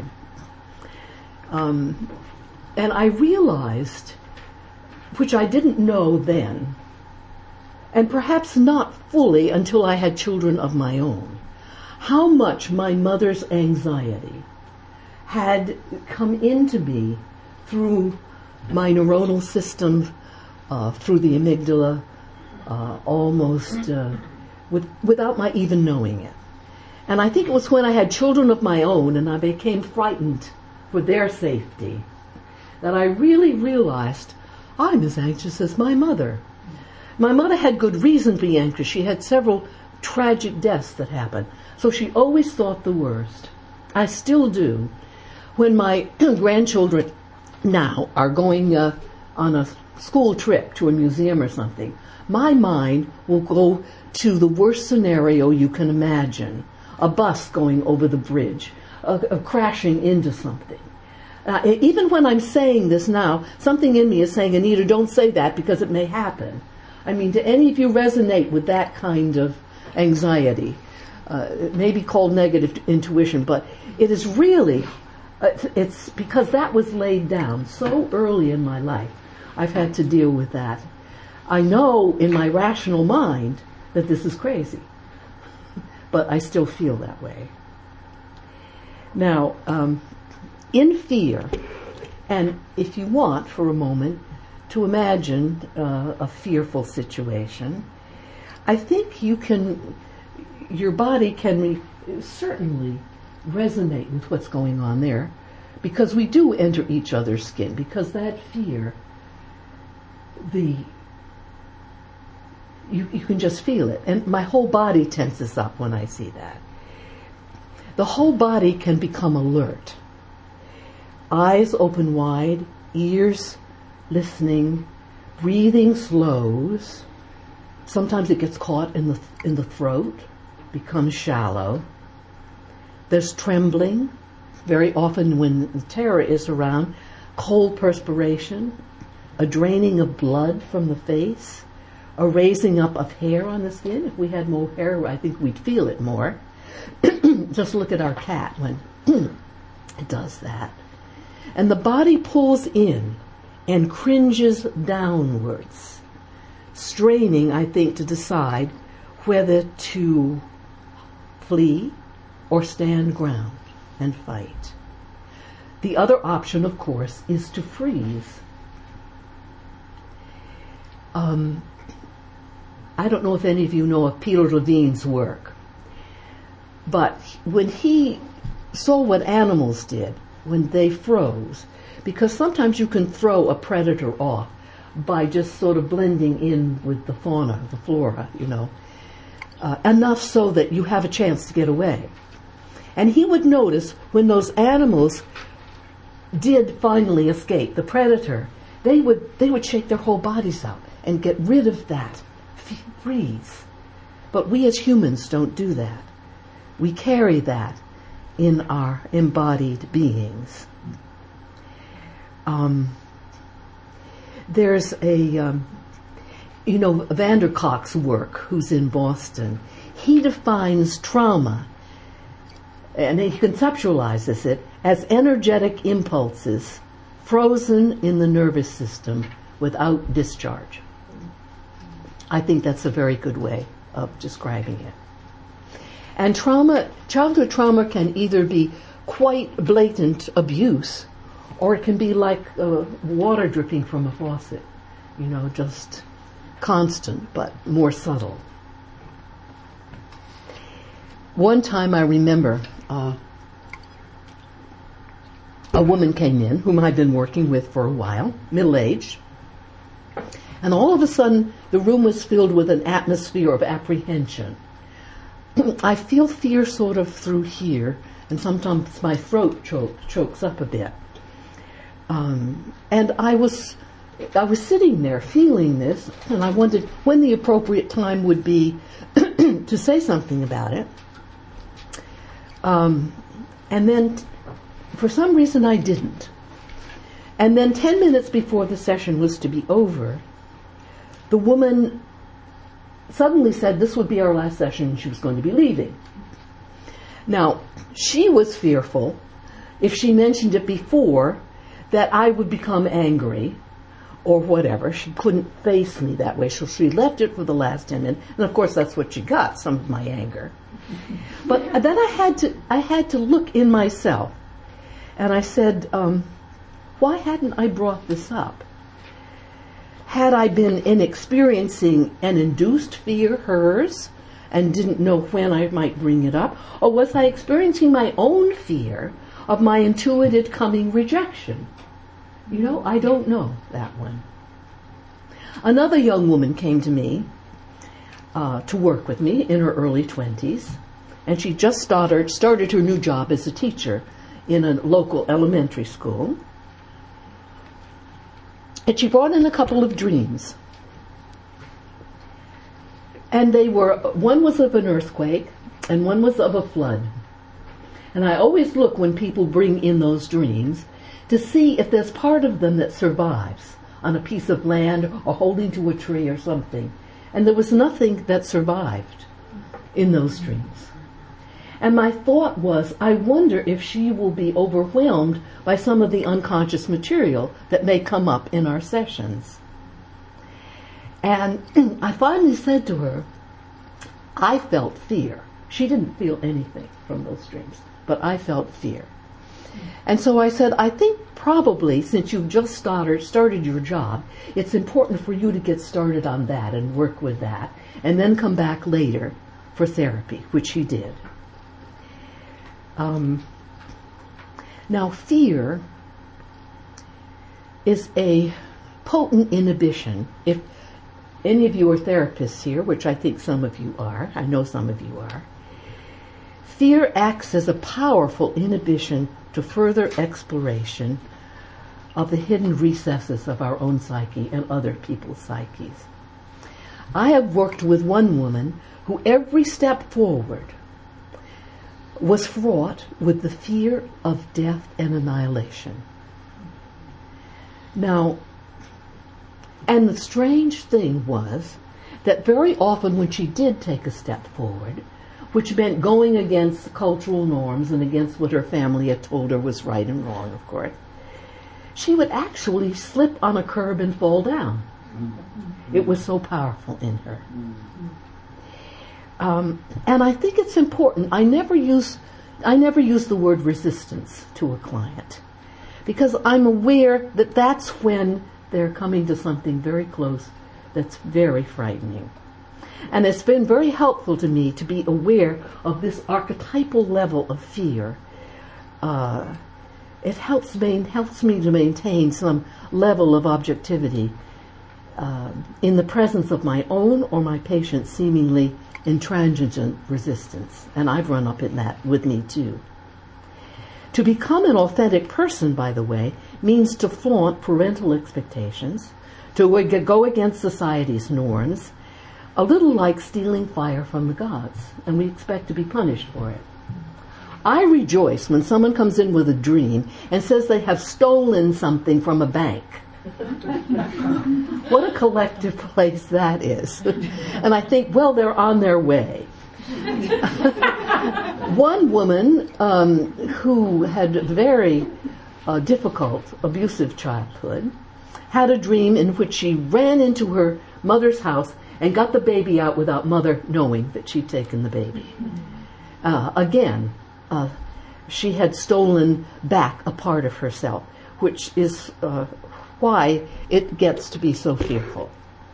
Um, and I realized, which I didn't know then, and perhaps not fully until I had children of my own, how much my mother's anxiety had come into me through my neuronal system, uh, through the amygdala, uh, almost uh, with, without my even knowing it. And I think it was when I had children of my own and I became frightened for their safety that I really realized I'm as anxious as my mother. My mother had good reason to be anxious. She had several tragic deaths that happened. So she always thought the worst. I still do. When my grandchildren now are going uh, on a school trip to a museum or something, my mind will go to the worst scenario you can imagine. A bus going over the bridge, a, a crashing into something. Uh, even when I'm saying this now, something in me is saying, Anita, don't say that because it may happen. I mean, do any of you resonate with that kind of anxiety? Uh, it may be called negative intuition, but it is really, uh, it's because that was laid down so early in my life. I've had to deal with that. I know in my rational mind that this is crazy, but I still feel that way. Now, um, in fear, and if you want for a moment to imagine uh, a fearful situation, I think you can, your body can re- certainly resonate with what's going on there, because we do enter each other's skin, because that fear, the you, you can just feel it. And my whole body tenses up when I see that. The whole body can become alert. Eyes open wide, ears listening, breathing slows. Sometimes it gets caught in the in the throat, becomes shallow. There's trembling. Very often when the terror is around, cold perspiration, a draining of blood from the face, a raising up of hair on the skin. If we had more hair, I think we'd feel it more. Just look at our cat when it does that. And the body pulls in and cringes downwards, straining, I think, to decide whether to flee or stand ground and fight. The other option, of course, is to freeze. Um, I don't know if any of you know of Peter Levine's work, but when he saw what animals did when they froze, because sometimes you can throw a predator off by just sort of blending in with the fauna, the flora, you know, uh, enough so that you have a chance to get away. And he would notice when those animals did finally escape the predator, they would they would shake their whole bodies out and get rid of that, freeze. But we as humans don't do that. We carry that in our embodied beings. Um, there's a, um, you know, Vander Kolk's work, who's in Boston. He defines trauma, and he conceptualizes it as energetic impulses frozen in the nervous system without discharge. I think that's a very good way of describing it. And trauma, childhood trauma can either be quite blatant abuse, or it can be like uh, water dripping from a faucet, you know, just constant but more subtle. One time I remember uh, a woman came in whom I'd been working with for a while, middle-aged, and all of a sudden the room was filled with an atmosphere of apprehension. I feel fear sort of through here, and sometimes my throat choke, chokes up a bit. Um, and I was, I was sitting there feeling this, and I wondered when the appropriate time would be to say something about it. Um, and then, t- for some reason, I didn't. And then, ten minutes before the session was to be over, the woman suddenly said this would be our last session and she was going to be leaving. Now, she was fearful, if she mentioned it before, that I would become angry or whatever. She couldn't face me that way, so she left it for the last ten minutes. And of course that's what she got, some of my anger. But then I had to I had to look in myself, and I said, um, why hadn't I brought this up? Had I been in experiencing an induced fear, hers, and didn't know when I might bring it up? Or was I experiencing my own fear of my intuited coming rejection? You know, I don't know that one. Another young woman came to me uh, to work with me in her early twenties, and she just started, started her new job as a teacher in a local elementary school. And she brought in a couple of dreams. And they were, one was of an earthquake and one was of a flood. And I always look when people bring in those dreams to see if there's part of them that survives on a piece of land or holding to a tree or something. And there was nothing that survived in those dreams. And my thought was, I wonder if she will be overwhelmed by some of the unconscious material that may come up in our sessions. And I finally said to her, I felt fear. She didn't feel anything from those dreams, but I felt fear. And so I said, I think probably since you've just started, started your job, it's important for you to get started on that and work with that, and then come back later for therapy, which she did. Um, now, fear is a potent inhibition. If any of you are therapists here, which I think some of you are, I know some of you are, fear acts as a powerful inhibition to further exploration of the hidden recesses of our own psyche and other people's psyches. I have worked with one woman who every step forward was fraught with the fear of death and annihilation. Now, and the strange thing was that very often when she did take a step forward, which meant going against cultural norms and against what her family had told her was right and wrong, of course, she would actually slip on a curb and fall down. It was so powerful in her. Um, and I think it's important. I never use, I never use the word resistance to a client, because I'm aware that that's when they're coming to something very close that's very frightening. And it's been very helpful to me to be aware of this archetypal level of fear. Uh, it helps, main, helps me to maintain some level of objectivity uh, in the presence of my own or my patient's seemingly intransigent resistance. And I've run up in that with me too. To become an authentic person, by the way, means to flaunt parental expectations, to go against society's norms, a little like stealing fire from the gods, and we expect to be punished for it. I rejoice when someone comes in with a dream and says they have stolen something from a bank. What a collective place that is. And I think, well, they're on their way. One woman um, who had a very uh, difficult, abusive childhood had a dream in which she ran into her mother's house and got the baby out without mother knowing that she'd taken the baby. Uh, again, uh, she had stolen back a part of herself, which is uh, why it gets to be so fearful.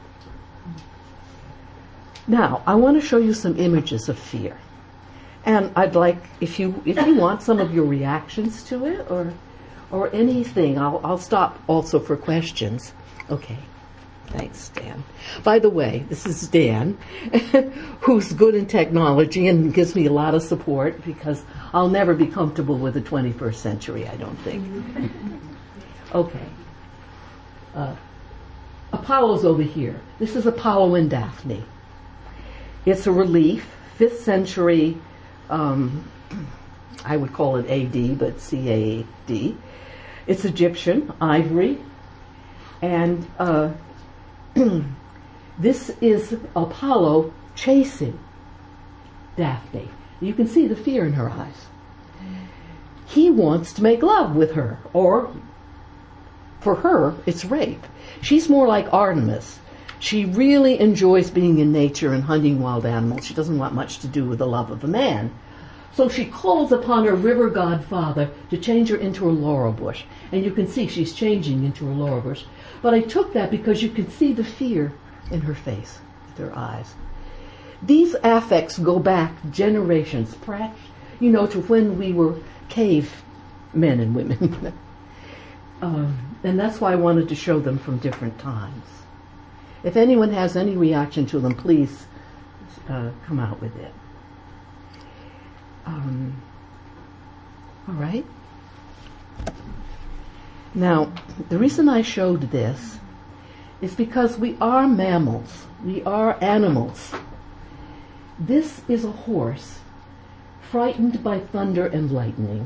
Now, I want to show you some images of fear. And I'd like, if you if you want some of your reactions to it or or anything, I'll, I'll stop also for questions. Okay. Thanks, Dan. By the way, this is Dan, who's good in technology and gives me a lot of support because I'll never be comfortable with the twenty-first century, I don't think. Okay. Uh, Apollo's over here. This is Apollo and Daphne. It's a relief, fifth century, um, I would call it A D, but C A D. It's Egyptian, ivory, and uh, this is Apollo chasing Daphne. You can see the fear in her eyes. He wants to make love with her, or for her, it's rape. She's more like Artemis. She really enjoys being in nature and hunting wild animals. She doesn't want much to do with the love of a man. So she calls upon her river godfather to change her into a laurel bush. And you can see she's changing into a laurel bush. But I took that because you can see the fear in her face, with her eyes. these affects go back generations, perhaps, you know, to when we were cave men and women. um, and that's why I wanted to show them from different times. If anyone has any reaction to them, please uh, come out with it. Um, all right. Now, the reason I showed this is because we are mammals. We are animals. This is a horse frightened by thunder and lightning.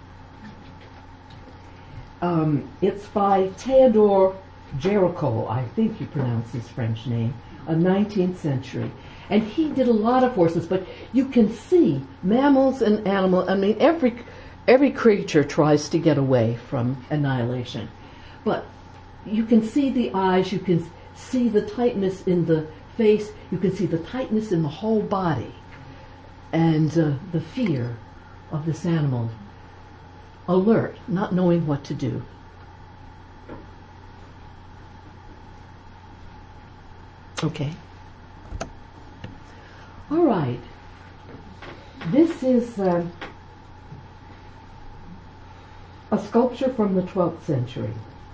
Um, it's by Theodore Géricault, I think you pronounce his French name, a nineteenth century. And he did a lot of horses, but you can see mammals and animals, I mean, every every creature tries to get away from annihilation. But you can see the eyes, you can see the tightness in the face, you can see the tightness in the whole body, and uh, the fear of this animal, alert, not knowing what to do. Okay. All right. This is uh, a sculpture from the twelfth century.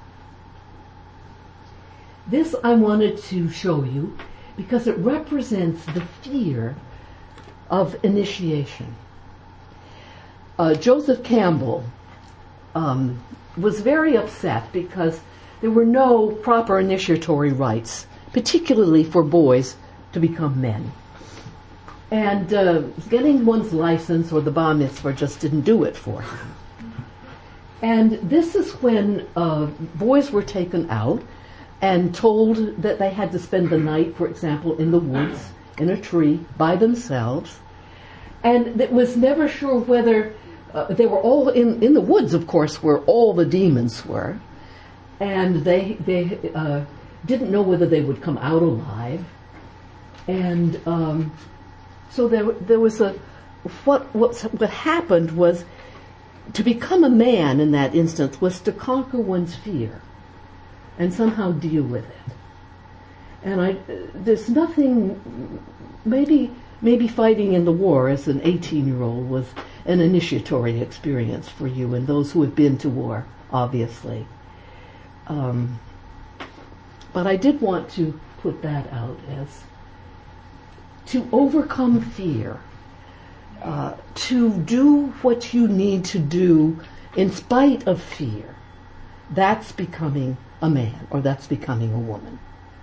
This I wanted to show you because it represents the fear of initiation. Uh, Joseph Campbell um, was very upset because there were no proper initiatory rites, particularly for boys to become men. And uh, getting one's license or the bar mitzvah just didn't do it for him. And this is when uh, boys were taken out and told that they had to spend the night, for example, in the woods, in a tree, by themselves. And it was never sure whether uh, they were all in, in the woods, of course, where all the demons were. And they, they uh, didn't know whether they would come out alive. And um, so there, there was a, what, what, what happened was, to become a man in that instance was to conquer one's fear and somehow deal with it. And I, there's nothing, maybe, maybe fighting in the war as an eighteen-year-old was an initiatory experience for you and those who have been to war, obviously. Um, but I did want to put that out as to overcome fear, uh, to do what you need to do in spite of fear. That's becoming a man, or that's becoming a woman.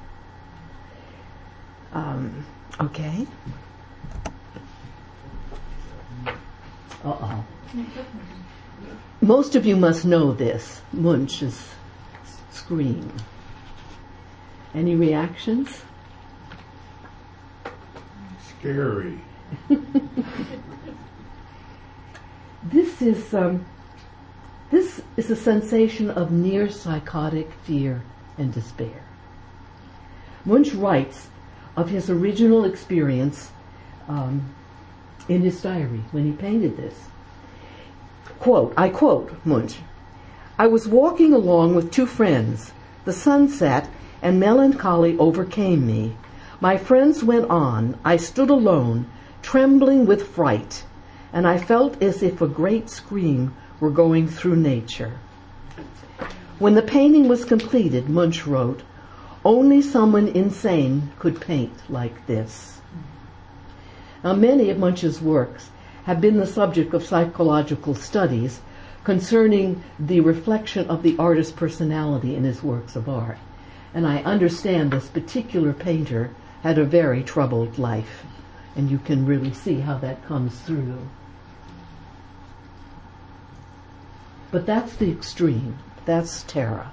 Um, okay. Uh-oh. Most of you must know this, Munch's scream. Any reactions? Scary. This is um, this is a sensation of near psychotic fear and despair. Munch writes of his original experience um, in his diary when he painted this. Quote, I quote Munch, "I was walking along with two friends. The sun set and melancholy overcame me. My friends went on. I stood alone, trembling with fright, and I felt as if a great scream were going through nature." When the painting was completed, Munch wrote, "Only someone insane could paint like this." Now, many of Munch's works have been the subject of psychological studies concerning the reflection of the artist's personality in his works of art. And I understand this particular painter had a very troubled life, and you can really see how that comes through. But that's the extreme. That's terror.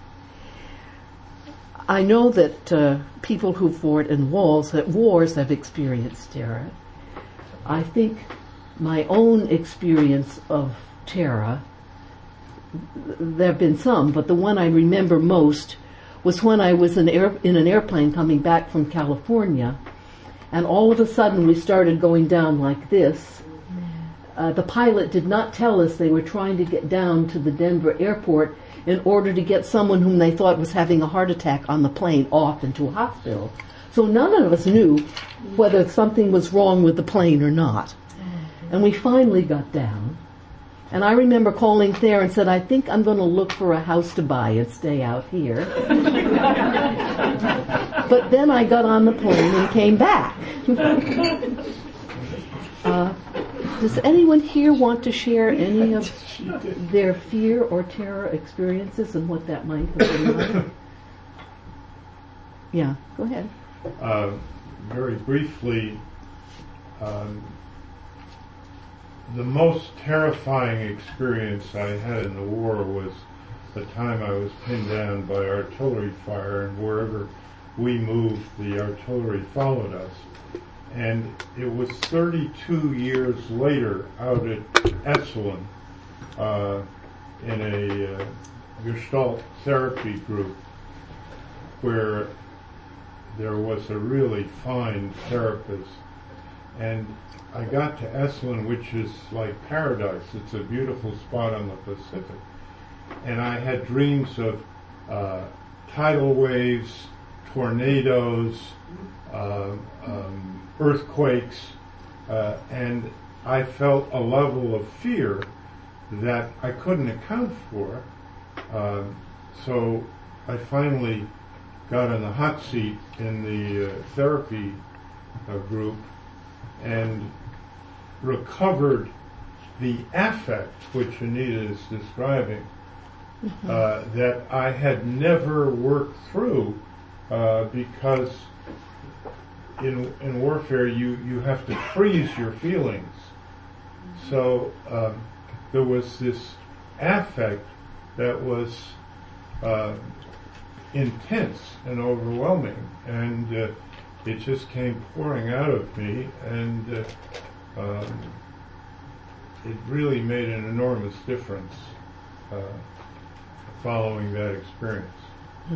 I know that uh, people who fought in wars, that wars have experienced terror. I think my own experience of terror, there have been some, but the one I remember most was when I was in, air, in an airplane coming back from California, and all of a sudden we started going down like this. Uh, the pilot did not tell us they were trying to get down to the Denver airport in order to get someone whom they thought was having a heart attack on the plane off into a hospital. So none of us knew whether something was wrong with the plane or not. And we finally got down. And I remember calling Thayer and said, I think I'm going to look for a house to buy and stay out here. But then I got on the plane and came back. uh, does anyone here want to share any of their fear or terror experiences and what that might have been like? Yeah, go ahead. Uh, very briefly, um, the most terrifying experience I had in the war was the time I was pinned down by artillery fire, and wherever we moved, the artillery followed us. And it was thirty-two years later out at Esalen uh, in a uh, Gestalt therapy group where there was a really fine therapist. And I got to Esalen, which is like paradise. It's a beautiful spot on the Pacific. And I had dreams of uh, tidal waves, tornadoes, uh, um, earthquakes, uh, and I felt a level of fear that I couldn't account for. Uh, so I finally got in the hot seat in the uh, therapy uh, group and recovered the affect which Anita is describing, mm-hmm. uh, that I had never worked through uh, because in in warfare you, you have to freeze your feelings. So um, there was this affect that was uh, intense and overwhelming, and uh, it just came pouring out of me, and uh, um, it really made an enormous difference uh, following that experience. Hmm.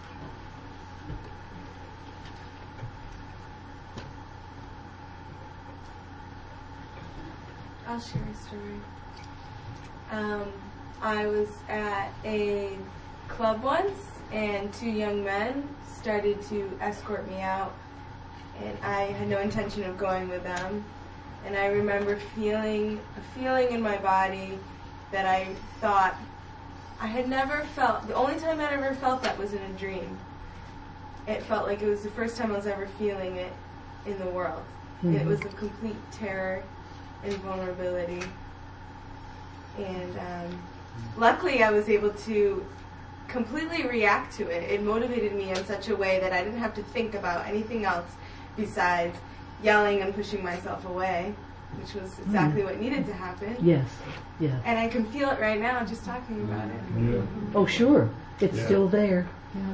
I'll share a story. Um, I was at a club once, and two young men started to escort me out, and I had no intention of going with them. And I remember feeling a feeling in my body that I thought I had never felt. The only time I'd ever felt that was in a dream. It felt like it was the first time I was ever feeling it in the world. Mm-hmm. And it was a complete terror and vulnerability. And um, luckily I was able to completely react to it. It motivated me in such a way that I didn't have to think about anything else besides yelling and pushing myself away, which was exactly mm. what needed to happen. Yes, yes. And I can feel it right now just talking about it. Yeah. Oh, sure. It's yeah. still there. Yeah.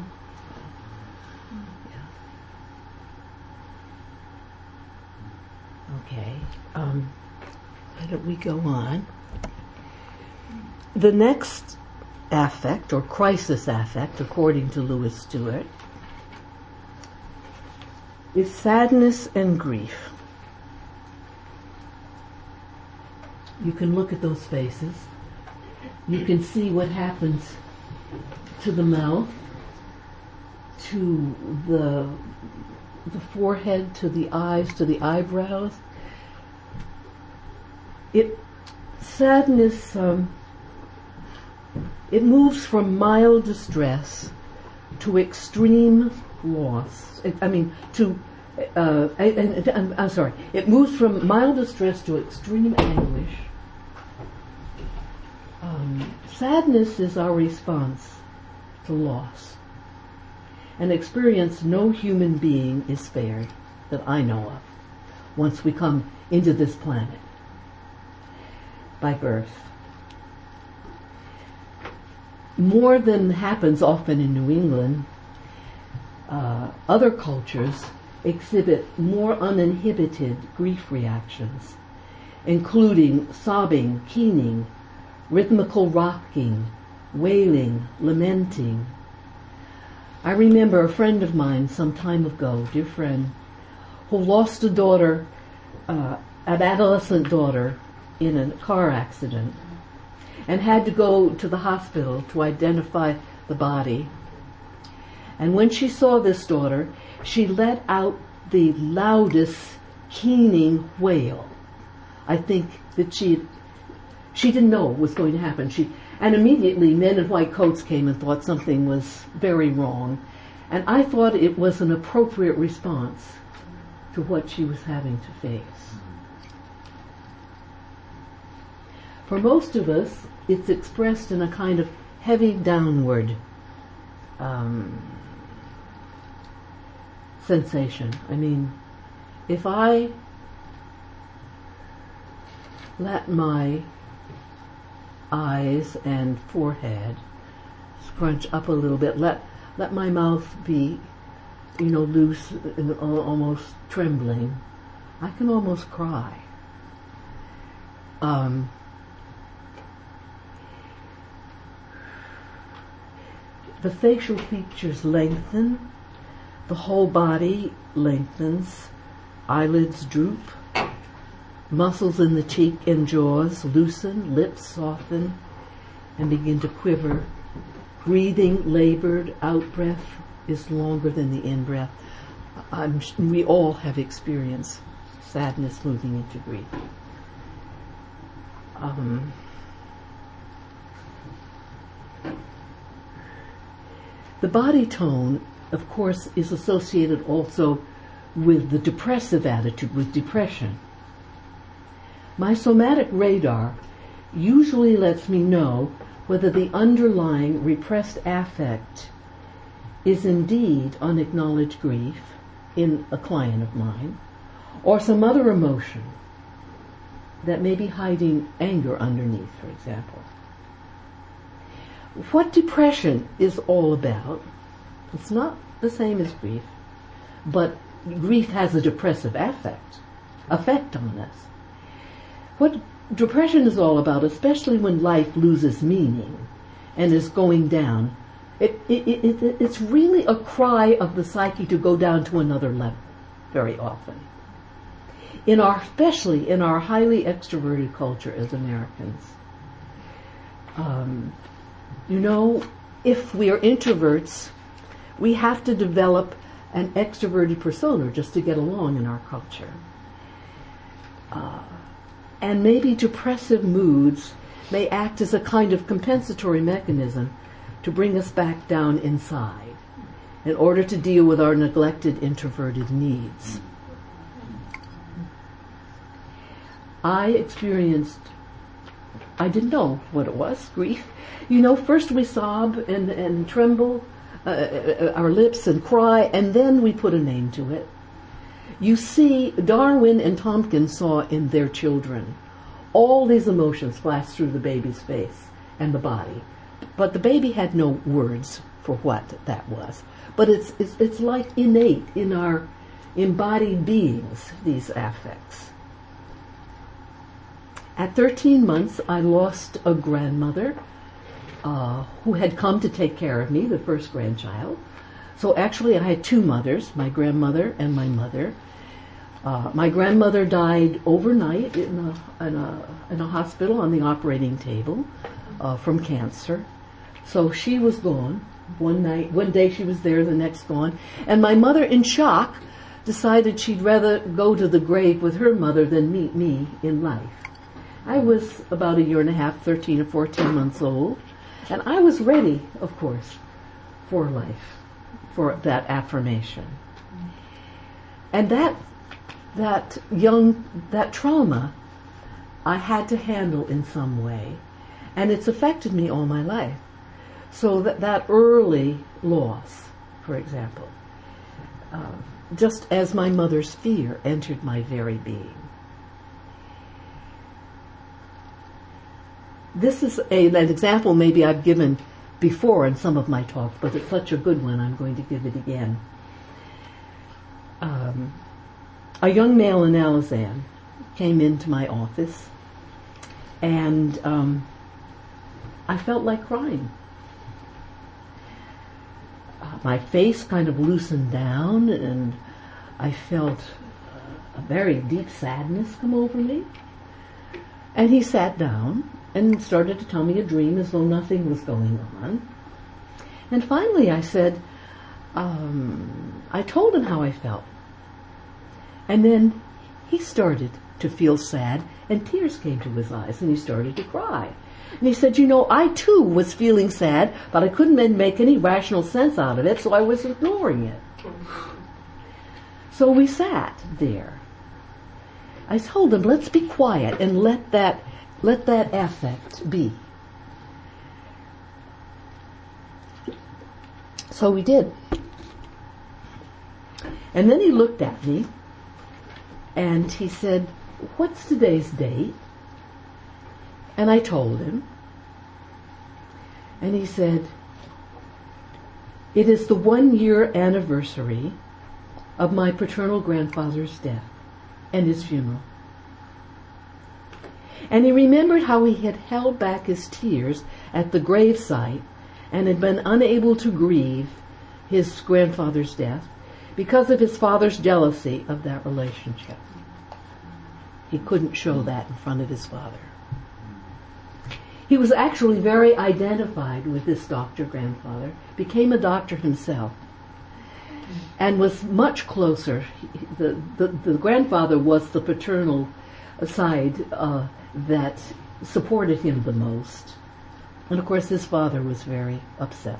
yeah. Okay. Um, why don't we go on? The next affect, or crisis affect, according to Lewis Stewart, is sadness and grief. You can look at those faces. You can see what happens to the mouth, to the the forehead, to the eyes, to the eyebrows. It sadness. Um, it moves from mild distress to extreme loss. It, I mean, to, uh, I, I, I'm, I'm sorry, it moves from mild distress to extreme anguish. Um, sadness is our response to loss. An experience no human being is spared, that I know of, once we come into this planet by birth. More than happens often in New England, Uh, other cultures exhibit more uninhibited grief reactions, including sobbing, keening, rhythmical rocking, wailing, lamenting. I remember a friend of mine some time ago, dear friend, who lost a daughter, uh, an adolescent daughter, in a car accident, and had to go to the hospital to identify the body. And when she saw this daughter, she let out the loudest, keening wail. I think that she she didn't know what was going to happen. She and immediately men in white coats came and thought something was very wrong. And I thought it was an appropriate response to what she was having to face. For most of us, it's expressed in a kind of heavy downward um, sensation. I mean, if I let my eyes and forehead scrunch up a little bit, let let my mouth be, you know, loose and almost trembling, I can almost cry. Um, the facial features lengthen, the whole body lengthens, eyelids droop, muscles in the cheek and jaws loosen, lips soften and begin to quiver. Breathing, labored, out-breath is longer than the in-breath. I'm, we all have experienced sadness moving into grief. Um, the body tone, of course, is associated also with the depressive attitude, with depression. My somatic radar usually lets me know whether the underlying repressed affect is indeed unacknowledged grief in a client of mine, or some other emotion that may be hiding anger underneath, for example. What depression is all about, it's not the same as grief, but grief has a depressive affect, effect on us. What depression is all about, especially when life loses meaning and is going down, it, it, it, it, it's really a cry of the psyche to go down to another level, very often. In our, especially in our highly extroverted culture as Americans. Um, you know, if we are introverts, we have to develop an extroverted persona just to get along in our culture. Uh, And maybe depressive moods may act as a kind of compensatory mechanism to bring us back down inside in order to deal with our neglected introverted needs. I experienced, I didn't know what it was, grief. You know, first we sob and, and tremble uh, our lips and cry, and then we put a name to it. You see, Darwin and Tompkins saw in their children all these emotions flash through the baby's face and the body. But the baby had no words for what that was. But it's, it's, it's like innate in our embodied beings, these affects. At thirteen months, I lost a grandmother uh, who had come to take care of me, the first grandchild. So actually I had two mothers, my grandmother and my mother. Uh, my grandmother died overnight in a, in a, in a hospital on the operating table uh, from cancer. So she was gone. One night, one day she was there, the next gone. And my mother, in shock, decided she'd rather go to the grave with her mother than meet me in life. I was about a year and a half, thirteen or fourteen months old, and I was ready, of course, for life, for that affirmation. And that that young, that trauma, I had to handle in some way, and it's affected me all my life. So that, that early loss, for example, uh, just as my mother's fear entered my very being. This is a, an example maybe I've given before in some of my talks, but it's such a good one, I'm going to give it again. Um, a young male in Alazan came into my office, and um, I felt like crying. Uh, my face kind of loosened down, and I felt uh, a very deep sadness come over me. And he sat down and started to tell me a dream as though nothing was going on. And finally I said, um, I told him how I felt. And then he started to feel sad, and tears came to his eyes, and he started to cry. And he said, you know, I too was feeling sad, but I couldn't make any rational sense out of it, so I was ignoring it. So we sat there. I told him, let's be quiet and let that let that affect be. So we did. And then he looked at me and he said, what's today's date? And I told him. And he said, it is the one year anniversary of my paternal grandfather's death and his funeral. And he remembered how he had held back his tears at the gravesite and had been unable to grieve his grandfather's death because of his father's jealousy of that relationship. He couldn't show that in front of his father. He was actually very identified with this doctor grandfather, became a doctor himself, and was much closer. The, the, the grandfather was the paternal side uh, that supported him the most. And of course his father was very upset.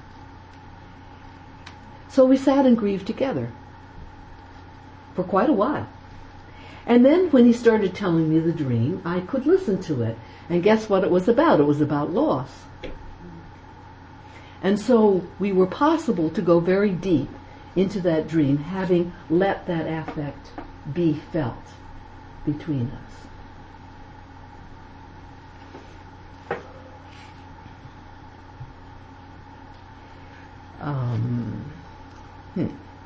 So we sat and grieved together for quite a while. And then when he started telling me the dream, I could listen to it. And guess what it was about? It was about loss. And so we were possible to go very deep into that dream, having let that affect be felt between us. Um, hmm.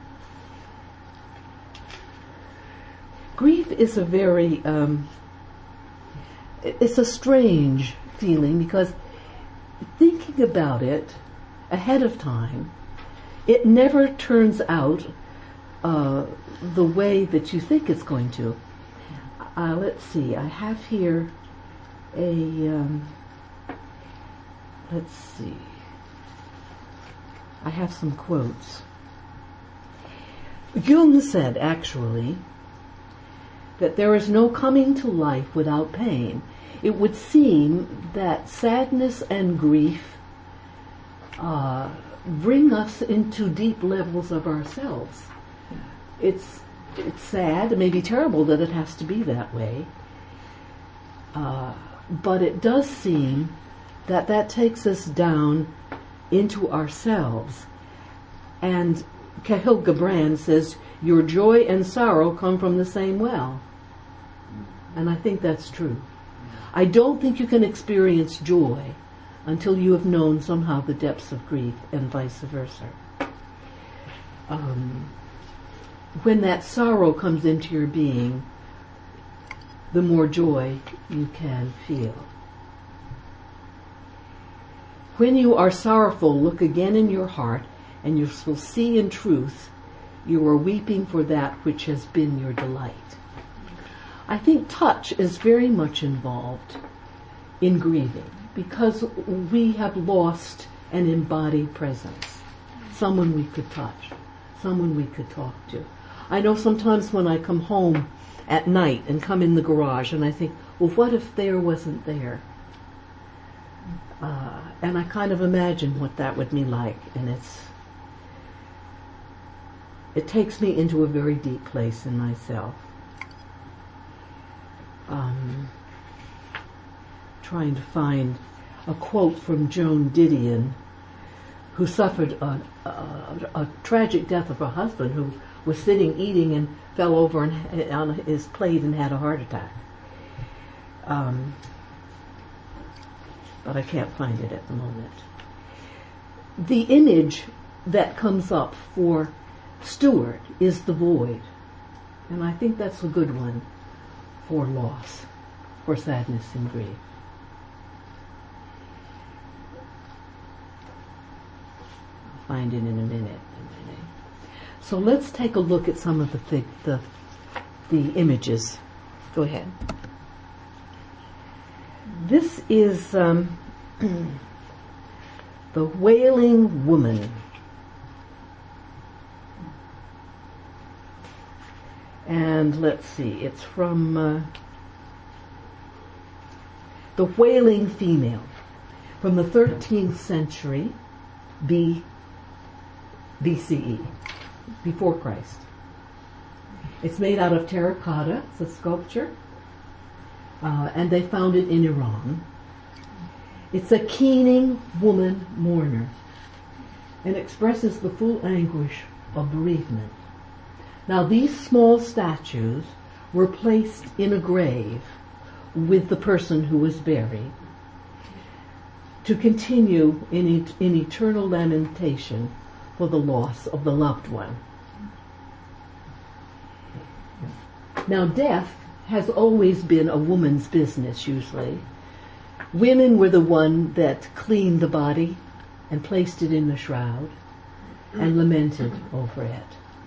Grief is a very, um, it's a strange feeling because thinking about it ahead of time, it never turns out uh, the way that you think it's going to. Uh, let's see, I have here a, um, let's see, I have some quotes. Jung said, actually, that there is no coming to life without pain. It would seem that sadness and grief uh, bring us into deep levels of ourselves. It's it's sad, it may be terrible that it has to be that way, uh, but it does seem that that takes us down into ourselves. And Cahill Gibran says, your joy and sorrow come from the same well. And I think that's true. I don't think you can experience joy until you have known somehow the depths of grief, and vice versa. Um, when that sorrow comes into your being, the more joy you can feel. When you are sorrowful, look again in your heart, and you will see in truth you are weeping for that which has been your delight. I think touch is very much involved in grieving because we have lost an embodied presence, someone we could touch, someone we could talk to. I know sometimes when I come home at night and come in the garage and I think, well, what if there wasn't there? Uh, and I kind of imagine what that would be like, and it's it takes me into a very deep place in myself. Um, trying to find a quote from Joan Didion, who suffered a, a, a tragic death of her husband, who was sitting eating and fell over and, on his plate and had a heart attack. Um, but I can't find it at the moment. The image that comes up for Stuart is the void, and I think that's a good one for loss, for sadness and grief. I'll find it in a minute. So let's take a look at some of the th- the, the images. Go ahead. This is um, the Wailing Woman. And let's see, it's from uh, The Wailing Female, from the thirteenth century B. B C E, before Christ. It's made out of terracotta, it's a sculpture, uh, and they found it in Iran. It's a keening woman mourner and expresses the full anguish of bereavement. Now, these small statues were placed in a grave with the person who was buried to continue in, et- in eternal lamentation for the loss of the loved one. Now, death has always been a woman's business, usually. Women were the one that cleaned the body and placed it in the shroud and lamented over it.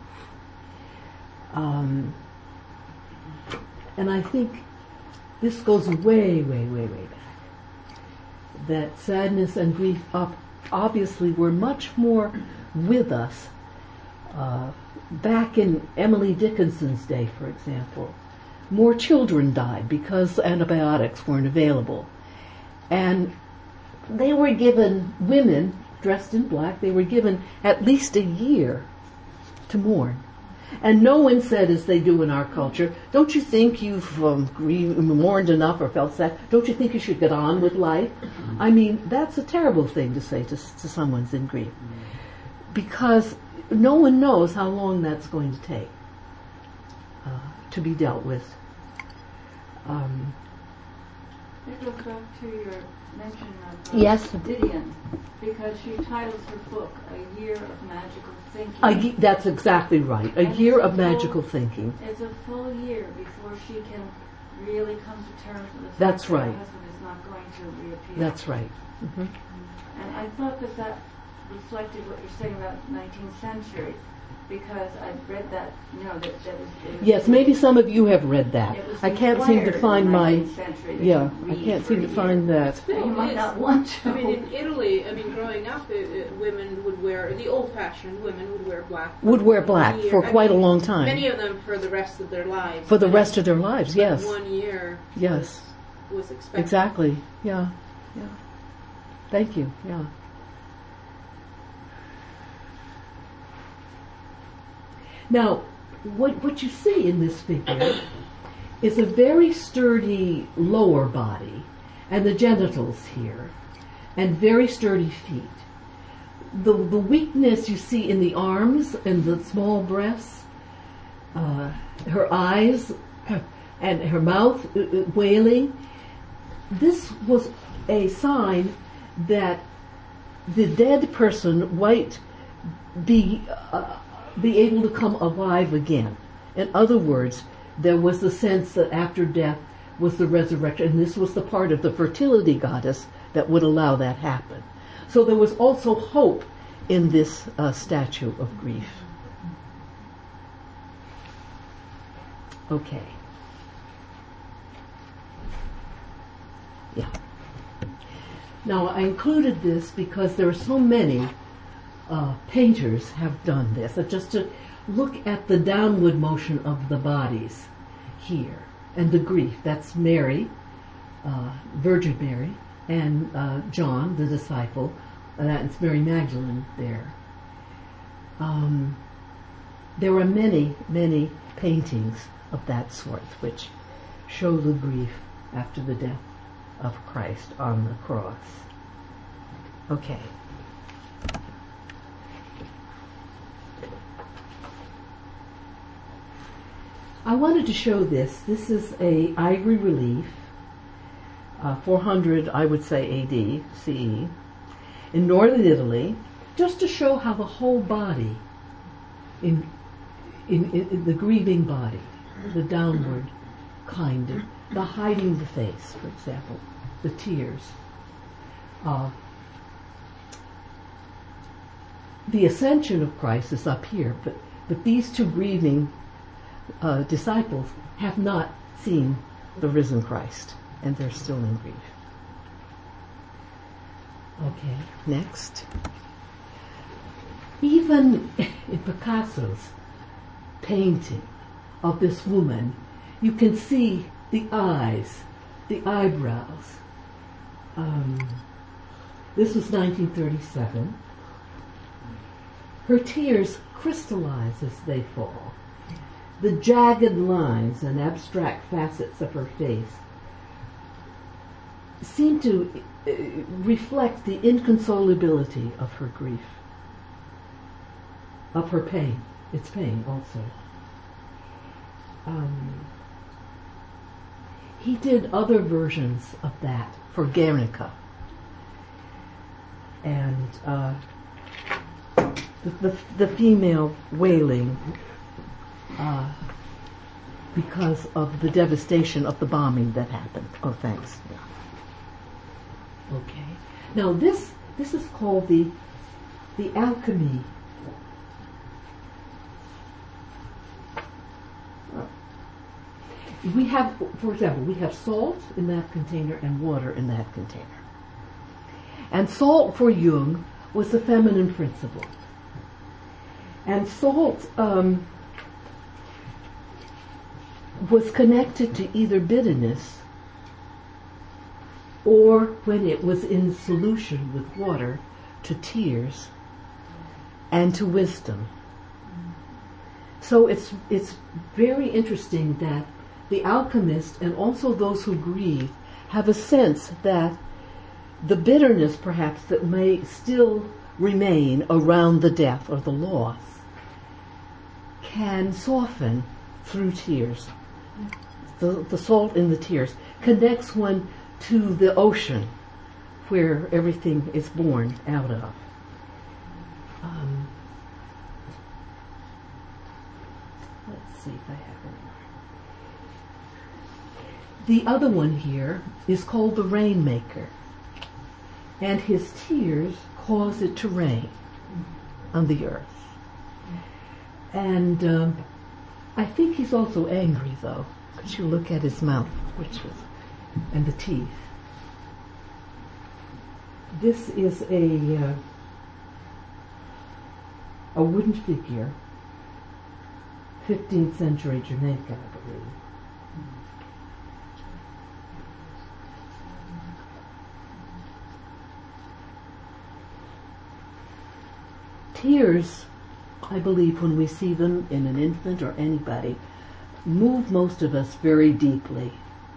Um, and I think this goes way, way, way, way back. That sadness and grief ob- obviously were much more with us uh, back in Emily Dickinson's day, for example. More children died because antibiotics weren't available. And they were given, women dressed in black, they were given at least a year to mourn. And no one said, as they do in our culture, don't you think you've um, grieved, mourned enough or felt sad? Don't you think you should get on with life? I mean, that's a terrible thing to say to, to someone's in grief. Because no one knows how long that's going to take uh, to be dealt with. Um, It goes back to your mention of uh, Yes. Didion, because she titles her book A Year of Magical Thinking. a ye- that's exactly right. A And year it's a of magical full- thinking. It's a full year before she can really come to terms with the fact That's that right. her husband is not going to reappear. That's right. hmm And I thought that that reflected what you're saying about nineteenth century, because I'd read that, you know, that, that was... it was- Yes, maybe some of you have read that. it was I can't seem to required in find the my... nineteenth century that Yeah, you I read can't for seem a to year. find that. You might not want to. I mean, in Italy, I mean, growing up, uh, uh, women would wear, the old-fashioned women would wear black. Would wear for black one year. for I quite a mean, long time. Many of them for the rest of their lives. For the but rest of their lives, yes. One year Yes, was expected. exactly. Yeah, yeah. Thank you, yeah. Now, what, what you see in this figure is a very sturdy lower body, and the genitals here, and very sturdy feet. The, the weakness you see in the arms and the small breasts, uh, her eyes, and her mouth uh, uh, wailing, this was a sign that the dead person might be uh, be able to come alive again. In other words, there was the sense that after death was the resurrection, and this was the part of the fertility goddess that would allow that happen. So there was also hope in this uh, statue of grief. Okay. Yeah. Now, I included this because there are so many uh, painters have done this. Uh, just to look at the downward motion of the bodies here and the grief. That's Mary, uh, Virgin Mary, and uh, John, the disciple. Uh, that's Mary Magdalene there. Um, there are many, many paintings of that sort which show the grief after the death of Christ on the cross. Okay. I wanted to show this. This is a ivory relief, uh, four hundred, I would say, A D, C E, in northern Italy, just to show how the whole body, in, in, in the grieving body, the downward kind of, the hiding the face, for example, the tears. Uh, the ascension of Christ is up here, but, but these two grieving uh, disciples have not seen the risen Christ, and they're still in grief. Okay, next. Even in Picasso's painting of this woman, you can see the eyes, the eyebrows. Um, this was nineteen thirty-seven. Her tears crystallize as they fall. The jagged lines and abstract facets of her face seem to uh, reflect the inconsolability of her grief, of her pain. It's pain also. Um, he did other versions of that for Guernica. And uh, the, the, the female wailing uh, because of the devastation of the bombing that happened. Oh, thanks. Okay. Now this this is called the the alchemy. We have, for example, we have salt in that container and water in that container. And salt for Jung was the feminine principle. And salt um, was connected to either bitterness or, when it was in solution with water, to tears and to wisdom. So it's it's very interesting that the alchemist and also those who grieve have a sense that the bitterness perhaps that may still remain around the death or the loss can soften through tears. The, the salt in the tears connects one to the ocean where everything is born out of. Um, let's see if I have any more. The other one here is called the Rainmaker, and his tears cause it to rain on the earth. And um, I think he's also angry, though, because you look at his mouth, which is, and the teeth. This is a uh, a wooden figure, fifteenth century Jamaica, I believe. Tears, I believe, when we see them in an infant or anybody, move most of us very deeply.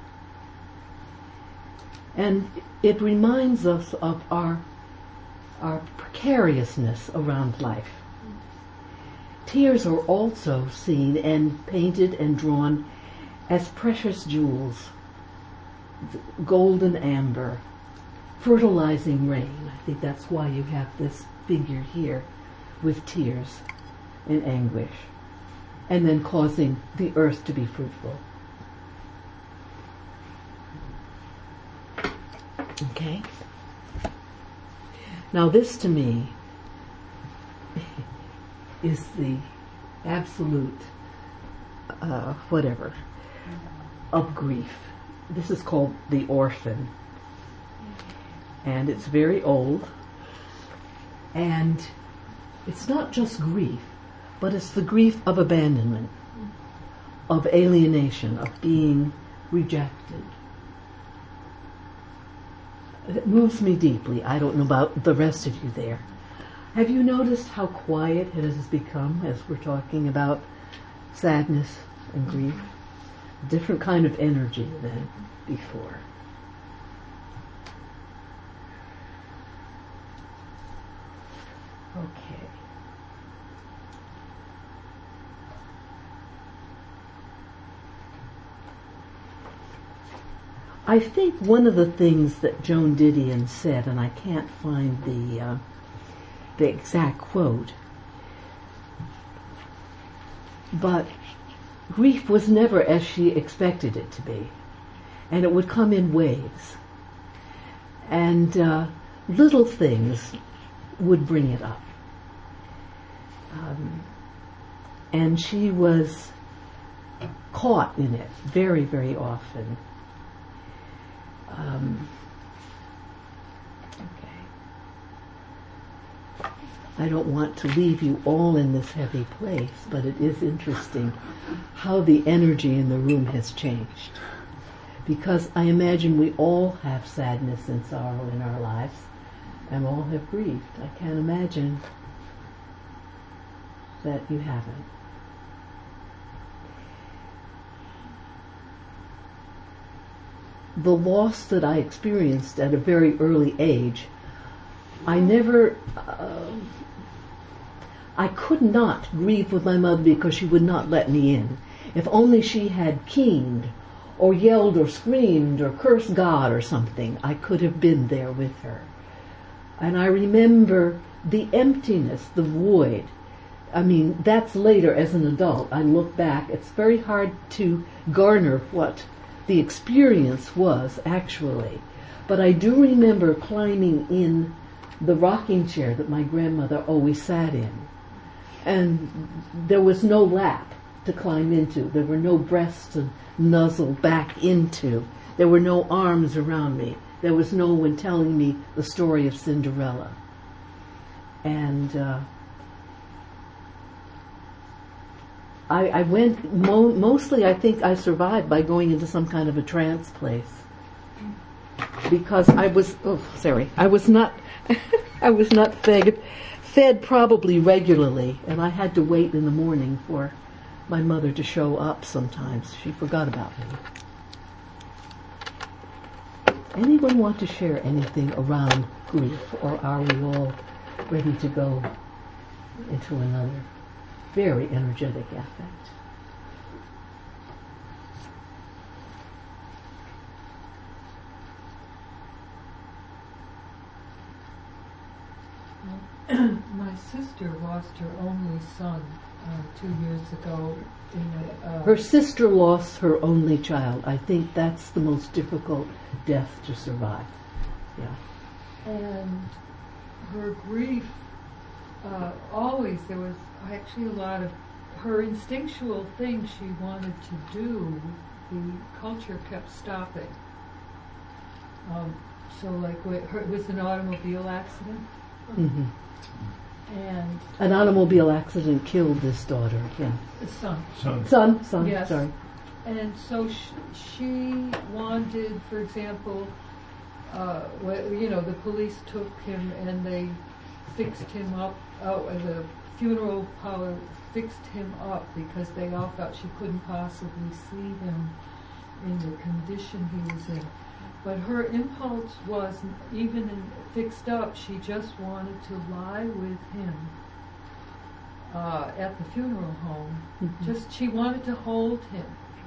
And it reminds us of our, our precariousness around life. Tears are also seen and painted and drawn as precious jewels, golden amber, fertilizing rain. I think that's why you have this figure here with tears and anguish, and then causing the earth to be fruitful. Okay? Now this to me is the absolute uh, whatever of grief. This is called The Orphan, and it's very old, and it's not just grief, but it's the grief of abandonment, of alienation, of being rejected. It moves me deeply. I don't know about the rest of you there. Have you noticed how quiet it has become as we're talking about sadness and grief? A different kind of energy than before. Okay. I think one of the things that Joan Didion said, and I can't find the uh, the exact quote, but grief was never as she expected it to be, and it would come in waves, and uh, little things would bring it up. Um, and she was caught in it very, very often. Um, okay. I don't want to leave you all in this heavy place, but it is interesting how the energy in the room has changed. Because I imagine we all have sadness and sorrow in our lives, and all have grieved. I can't imagine that you haven't. The loss that I experienced at a very early age, I never, uh, I could not grieve with my mother because she would not let me in. If only she had keened or yelled or screamed or cursed God or something, I could have been there with her. And I remember the emptiness, the void. I mean, that's later as an adult. I look back, it's very hard to garner what the experience was actually. But I do remember climbing in the rocking chair that my grandmother always sat in. And there was no lap to climb into. There were no breasts to nuzzle back into. There were no arms around me. There was no one telling me the story of Cinderella. And uh, I, I went, mo- mostly I think I survived by going into some kind of a trance place. Because I was, oh, sorry, I was not, I was not fed, fed probably regularly, and I had to wait in the morning for my mother to show up sometimes. She forgot about me. Anyone want to share anything around grief, or are we all ready to go into another very energetic affect? My sister lost her only son uh, two years ago. In a, uh, Her sister lost her only child. I think that's the most difficult death to survive. Yeah. And her grief, uh, always, there was actually a lot of her instinctual things she wanted to do, the culture kept stopping. Um, so like, wh- her, it was an automobile accident. Mm-hmm. And An automobile accident killed this daughter. Yeah. the son. Son. Son, son, Yes. sorry. And so sh- she wanted, for example, uh, wh- you know, the police took him and they fixed him up, oh, and the funeral parlor fixed him up because they all thought she couldn't possibly see him in the condition he was in. But her impulse was, even in fixed up, she just wanted to lie with him uh, at the funeral home. Mhm. Just, she wanted to hold him.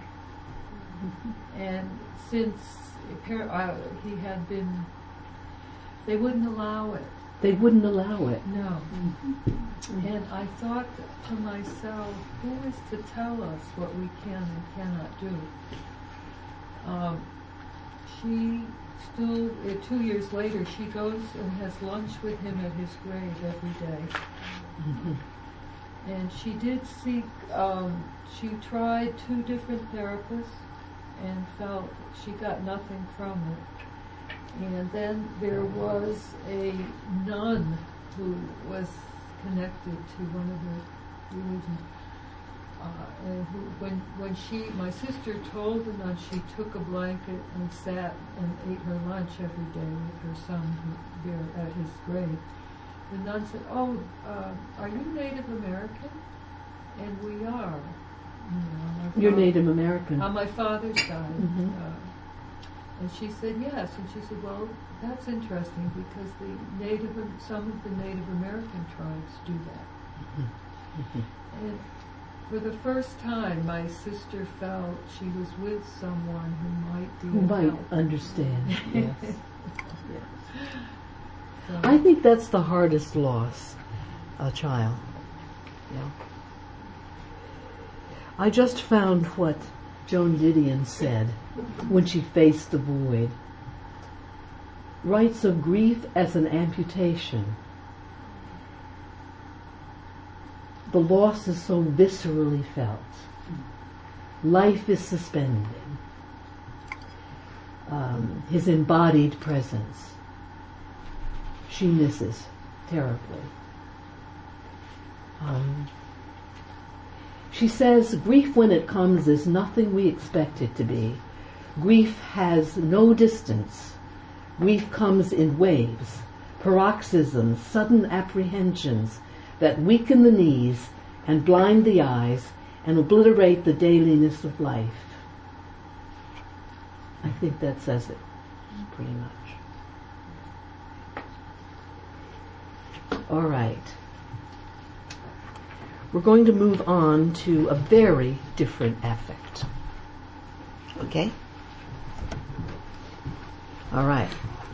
And since appar- uh, he had been, they wouldn't allow it. They wouldn't allow it. No. And I thought to myself, who is to tell us what we can and cannot do? Um, she still, uh, two years later, she goes and has lunch with him at his grave every day. Mhm. And she did seek, um, she tried two different therapists and felt she got nothing from it. And then there was a nun who was connected to one of the religions. Uh, and who, when when she, my sister told the nun, she took a blanket and sat and ate her lunch every day with her son who, there at his grave. The nun said, "Oh, uh, are you Native American?" And we are. You know, my You're father- Native American. on my father's side. Mhm. Uh, and she said yes, and she said, well, that's interesting because the Native, some of the Native American tribes do that. Mhm. And for the first time, my sister felt she was with someone who might be Who a might help. understand. Yes. Yes. So, I think that's the hardest loss, a child. Yeah. I just found what Joan Didion said when she faced the void. Writes of grief as an amputation. The loss is so viscerally felt. Life is suspended. Um, his embodied presence. She misses terribly. Um, she says, grief when it comes is nothing we expect it to be. Grief has no distance. Grief comes in waves, paroxysms, sudden apprehensions that weaken the knees and blind the eyes and obliterate the dailiness of life. I think that says it pretty much. All right. We're going to move on to a very different affect. Okay? All right.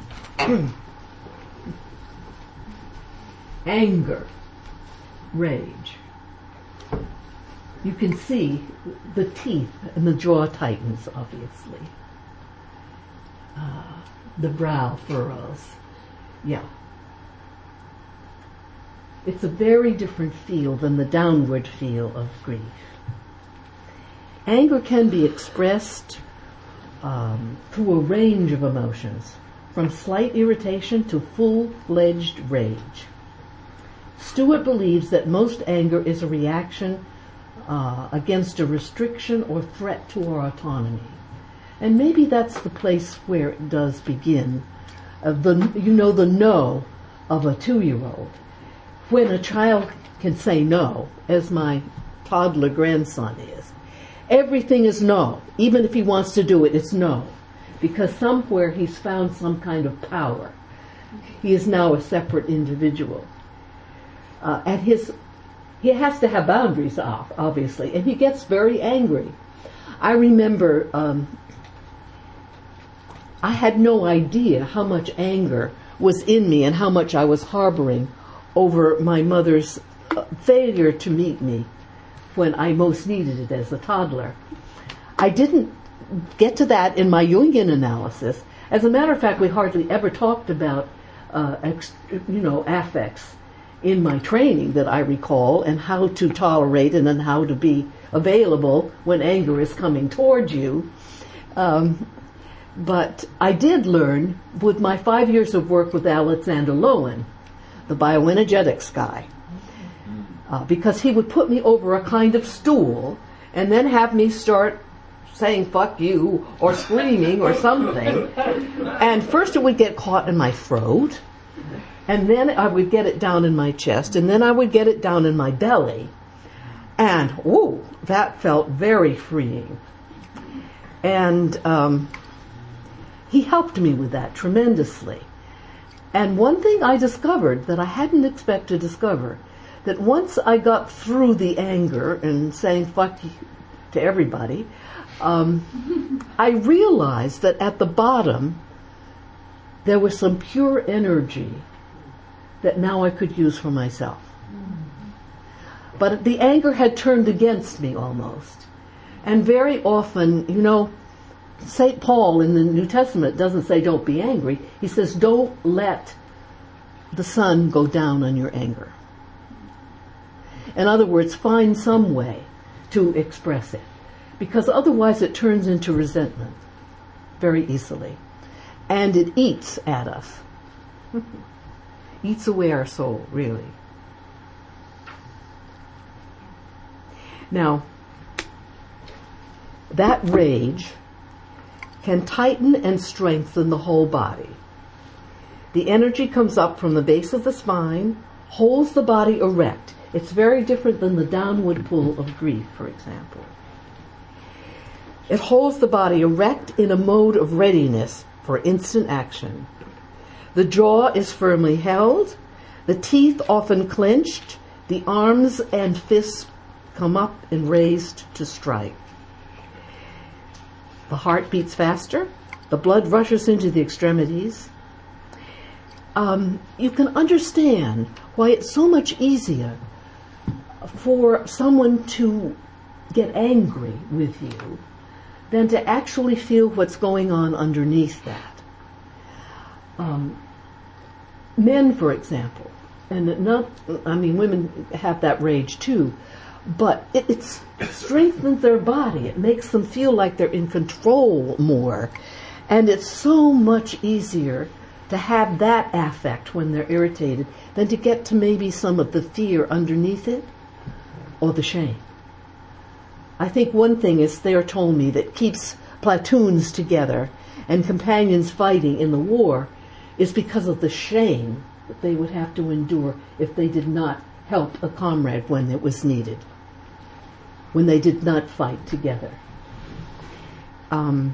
Anger, rage. You can see the teeth and the jaw tightens, obviously. Uh, the brow furrows. Yeah. It's a very different feel than the downward feel of grief. Anger can be expressed um, through a range of emotions, from slight irritation to full-fledged rage. Stewart believes that most anger is a reaction uh, against a restriction or threat to our autonomy. And maybe that's the place where it does begin. Uh, the, you know, the no of a two-year-old. When a child can say no, as my toddler grandson is, everything is no. Even if he wants to do it, it's no. Because somewhere he's found some kind of power. He is now a separate individual. Uh, and his, he has to have boundaries off, obviously, and he gets very angry. I remember um, I had no idea how much anger was in me and how much I was harboring over my mother's failure to meet me when I most needed it as a toddler. I didn't get to that in my Jungian analysis. As a matter of fact, we hardly ever talked about uh, ex, you know, affects in my training that I recall, and how to tolerate it and how to be available when anger is coming toward you. Um, but I did learn with my five years of work with Alexander Lowen, the bioenergetics guy, uh, because he would put me over a kind of stool and then have me start saying fuck you or screaming or something. And first it would get caught in my throat, and then I would get it down in my chest, and then I would get it down in my belly. And, whoa, that felt very freeing. And um, he helped me with that tremendously. And one thing I discovered that I hadn't expected to discover, that once I got through the anger and saying fuck you to everybody, um, I realized that at the bottom there was some pure energy that now I could use for myself. But the anger had turned against me almost. And very often, you know, Saint Paul in the New Testament doesn't say don't be angry. He says don't let the sun go down on your anger. In other words, find some way to express it, because otherwise it turns into resentment very easily. And it eats at us. Eats away our soul, really. Now, that rage can tighten and strengthen the whole body. The energy comes up from the base of the spine, holds the body erect. It's very different than the downward pull of grief, for example. It holds the body erect in a mode of readiness for instant action. The jaw is firmly held, the teeth often clenched, the arms and fists come up and raised to strike. The heart beats faster, the blood rushes into the extremities. Um, you can understand why it's so much easier for someone to get angry with you than to actually feel what's going on underneath that. Um, men, for example, and not, I mean, women have that rage too, but it, it's, it strengthens their body. It makes them feel like they're in control more. And it's so much easier to have that affect when they're irritated than to get to maybe some of the fear underneath it. or the shame. I think one thing, as Thayer told me, that keeps platoons together and companions fighting in the war is because of the shame that they would have to endure if they did not help a comrade when it was needed, when they did not fight together. Um,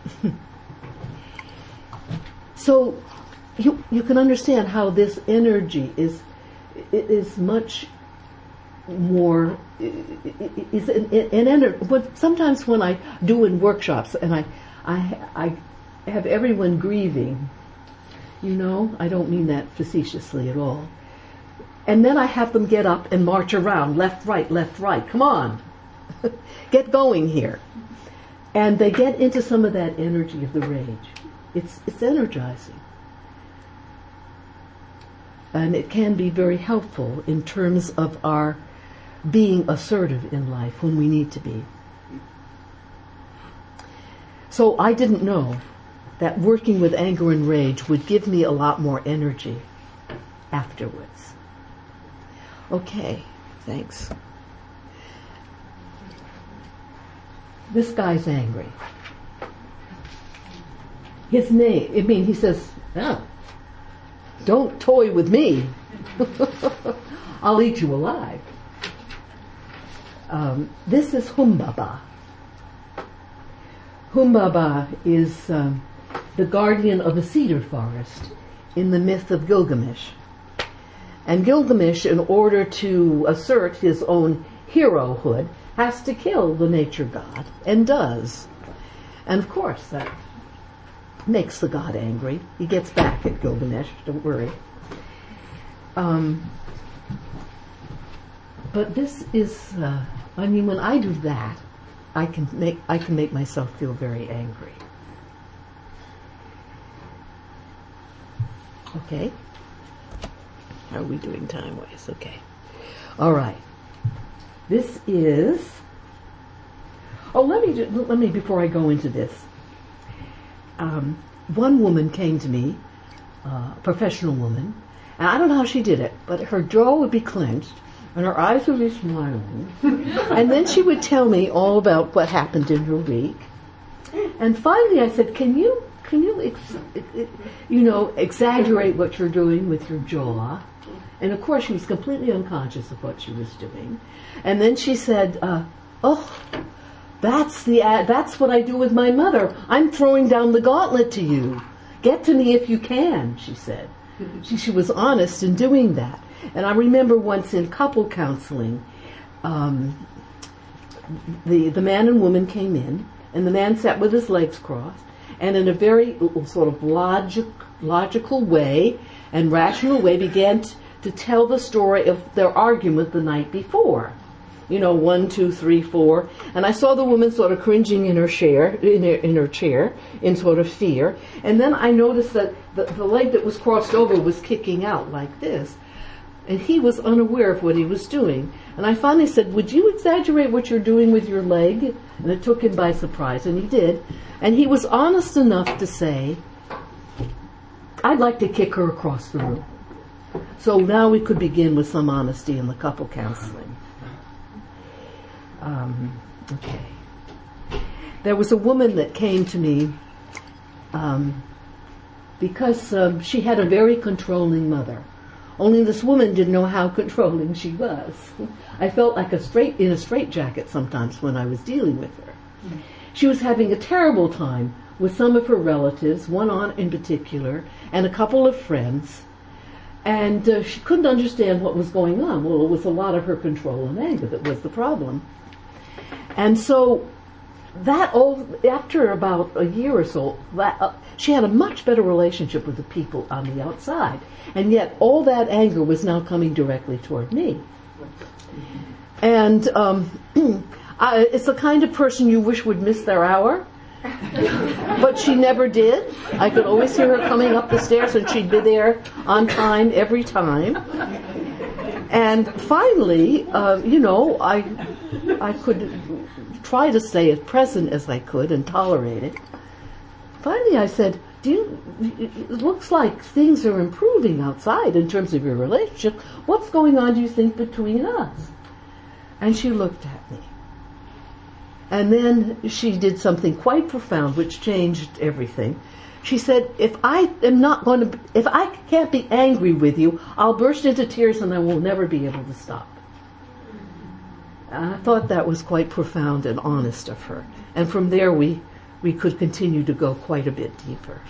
so you you can understand how this energy is is much more is an, an energy. But sometimes when I do in workshops and I I I have everyone grieving, you know, I don't mean that facetiously at all. And then I have them get up and march around, left, right, left, right. Come on, get going here. And they get into some of that energy of the rage. It's it's energizing. And it can be very helpful in terms of our being assertive in life when we need to be. So I didn't know that working with anger and rage would give me a lot more energy afterwards. Okay, thanks. This guy's angry. His name, I mean, he says, oh, don't toy with me. I'll eat you alive. Um, this is Humbaba. Humbaba is um, the guardian of a cedar forest in the myth of Gilgamesh. And Gilgamesh, in order to assert his own herohood, has to kill the nature god, and does. And of course, that makes the god angry. He gets back at Gilgamesh, don't worry. Um, but this is, uh, I mean, when I do that, I can make I can make myself feel very angry. Okay. How are we doing time-wise? Okay. All right. This is. Oh, let me just, let me before I go into this. Um, one woman came to me, uh, a professional woman, and I don't know how she did it, but her jaw would be clenched and her eyes would be smiling, and then she would tell me all about what happened in her week. And finally, I said, "Can you can you ex- you know exaggerate what you're doing with your jaw?" And of course, she was completely unconscious of what she was doing. And then she said, uh, "Oh, that's the ad- that's what I do with my mother. I'm throwing down the gauntlet to you. Get to me if you can," she said. She, she was honest in doing that. And I remember once in couple counseling, um, the the man and woman came in, and the man sat with his legs crossed, and in a very sort of logic, logical way and rational way began to, to tell the story of their argument the night before. You know, one, two, three, four. And I saw the woman sort of cringing in her chair, in her, in her chair, in sort of fear. And then I noticed that the, the leg that was crossed over was kicking out like this. And he was unaware of what he was doing. And I finally said, "Would you exaggerate what you're doing with your leg?" And it took him by surprise, and he did. And he was honest enough to say, "I'd like to kick her across the room." So now we could begin with some honesty in the couple counseling. Um, okay. There was a woman that came to me um, because um, she had a very controlling mother. Only this woman didn't know how controlling she was. I felt like a straight in a straitjacket sometimes when I was dealing with her. Mm. She was having a terrible time with some of her relatives, one aunt in particular, and a couple of friends. And uh, she couldn't understand what was going on. Well, it was a lot of her control and anger that was the problem. And so that all, after about a year or so, that, uh, she had a much better relationship with the people on the outside. And yet all that anger was now coming directly toward me. And um, I, it's the kind of person you wish would miss their hour. But she never did. I could always hear her coming up the stairs, and she'd be there on time every time. And finally, uh, you know, I I could try to stay as present as I could and tolerate it. Finally, I said, "Do you? It looks like things are improving outside in terms of your relationship. What's going on, do you think, between us?" And she looked at me. And then she did something quite profound, which changed everything. She said, if I am not going to, if I can't be angry with you, I'll burst into tears and I will never be able to stop. And I thought that was quite profound and honest of her. And from there we, we could continue to go quite a bit deeper.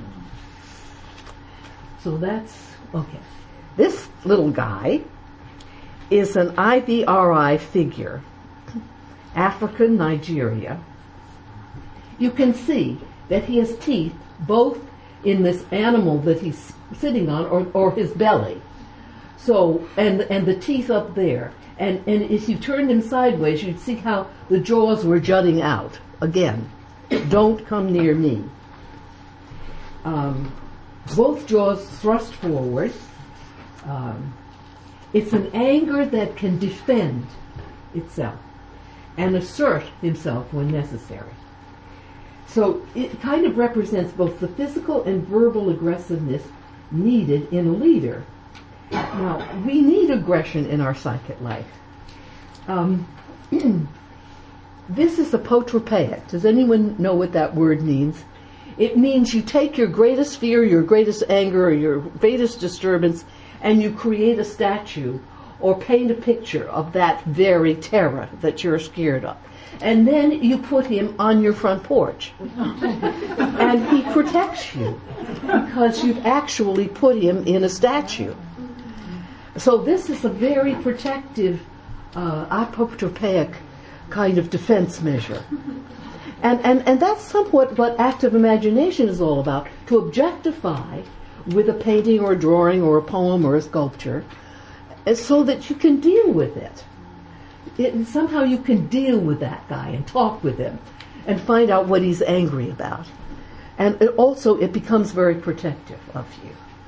So that's, okay. This little guy is an I V R I figure, African Nigeria. You can see that he has teeth both in this animal that he's sitting on or, or his belly. So, and and the teeth up there. And, and if you turned him sideways, you'd see how the jaws were jutting out. Again, don't come near me. Um, both jaws thrust forward. Um, it's an anger that can defend itself and assert himself when necessary. So it kind of represents both the physical and verbal aggressiveness needed in a leader. Now, we need aggression in our psychic life. Um, this is apotropaic. Does anyone know what that word means? It means you take your greatest fear, your greatest anger, or your greatest disturbance, and you create a statue or paint a picture of that very terror that you're scared of. And then you put him on your front porch. And he protects you because you've actually put him in a statue. So this is a very protective, uh, apotropaic kind of defense measure. And, and, and that's somewhat what active imagination is all about, to objectify with a painting or a drawing or a poem or a sculpture, so that you can deal with it. it. Somehow you can deal with that guy and talk with him and find out what he's angry about. And it also, it becomes very protective of you.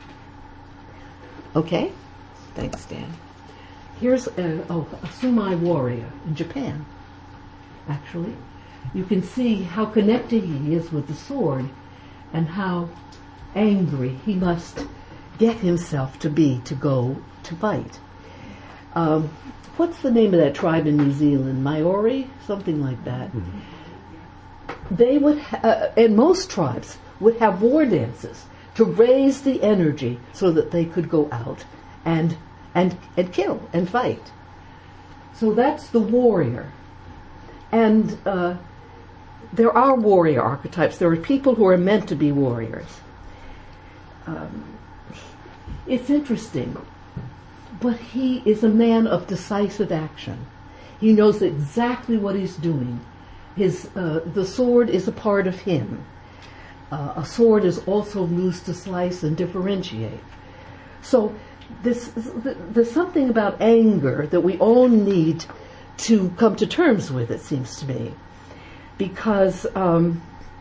Okay? Thanks, Dan. Here's a, oh, a Sumai warrior in Japan, actually. You can see how connected he is with the sword and how angry he must get himself to be to go to fight. Um, what's the name of that tribe in New Zealand? Maori? Something like that. Mm-hmm. They would, ha- uh, and most tribes would have war dances to raise the energy so that they could go out and and and kill and fight. So that's the warrior. And uh, there are warrior archetypes. There are people who are meant to be warriors. Um, it's interesting, but he is a man of decisive action. He knows exactly what he's doing. His uh, the sword is a part of him. Uh, a sword is also used to slice and differentiate. So this, there's something about anger that we all need to come to terms with, it seems to me. Because um,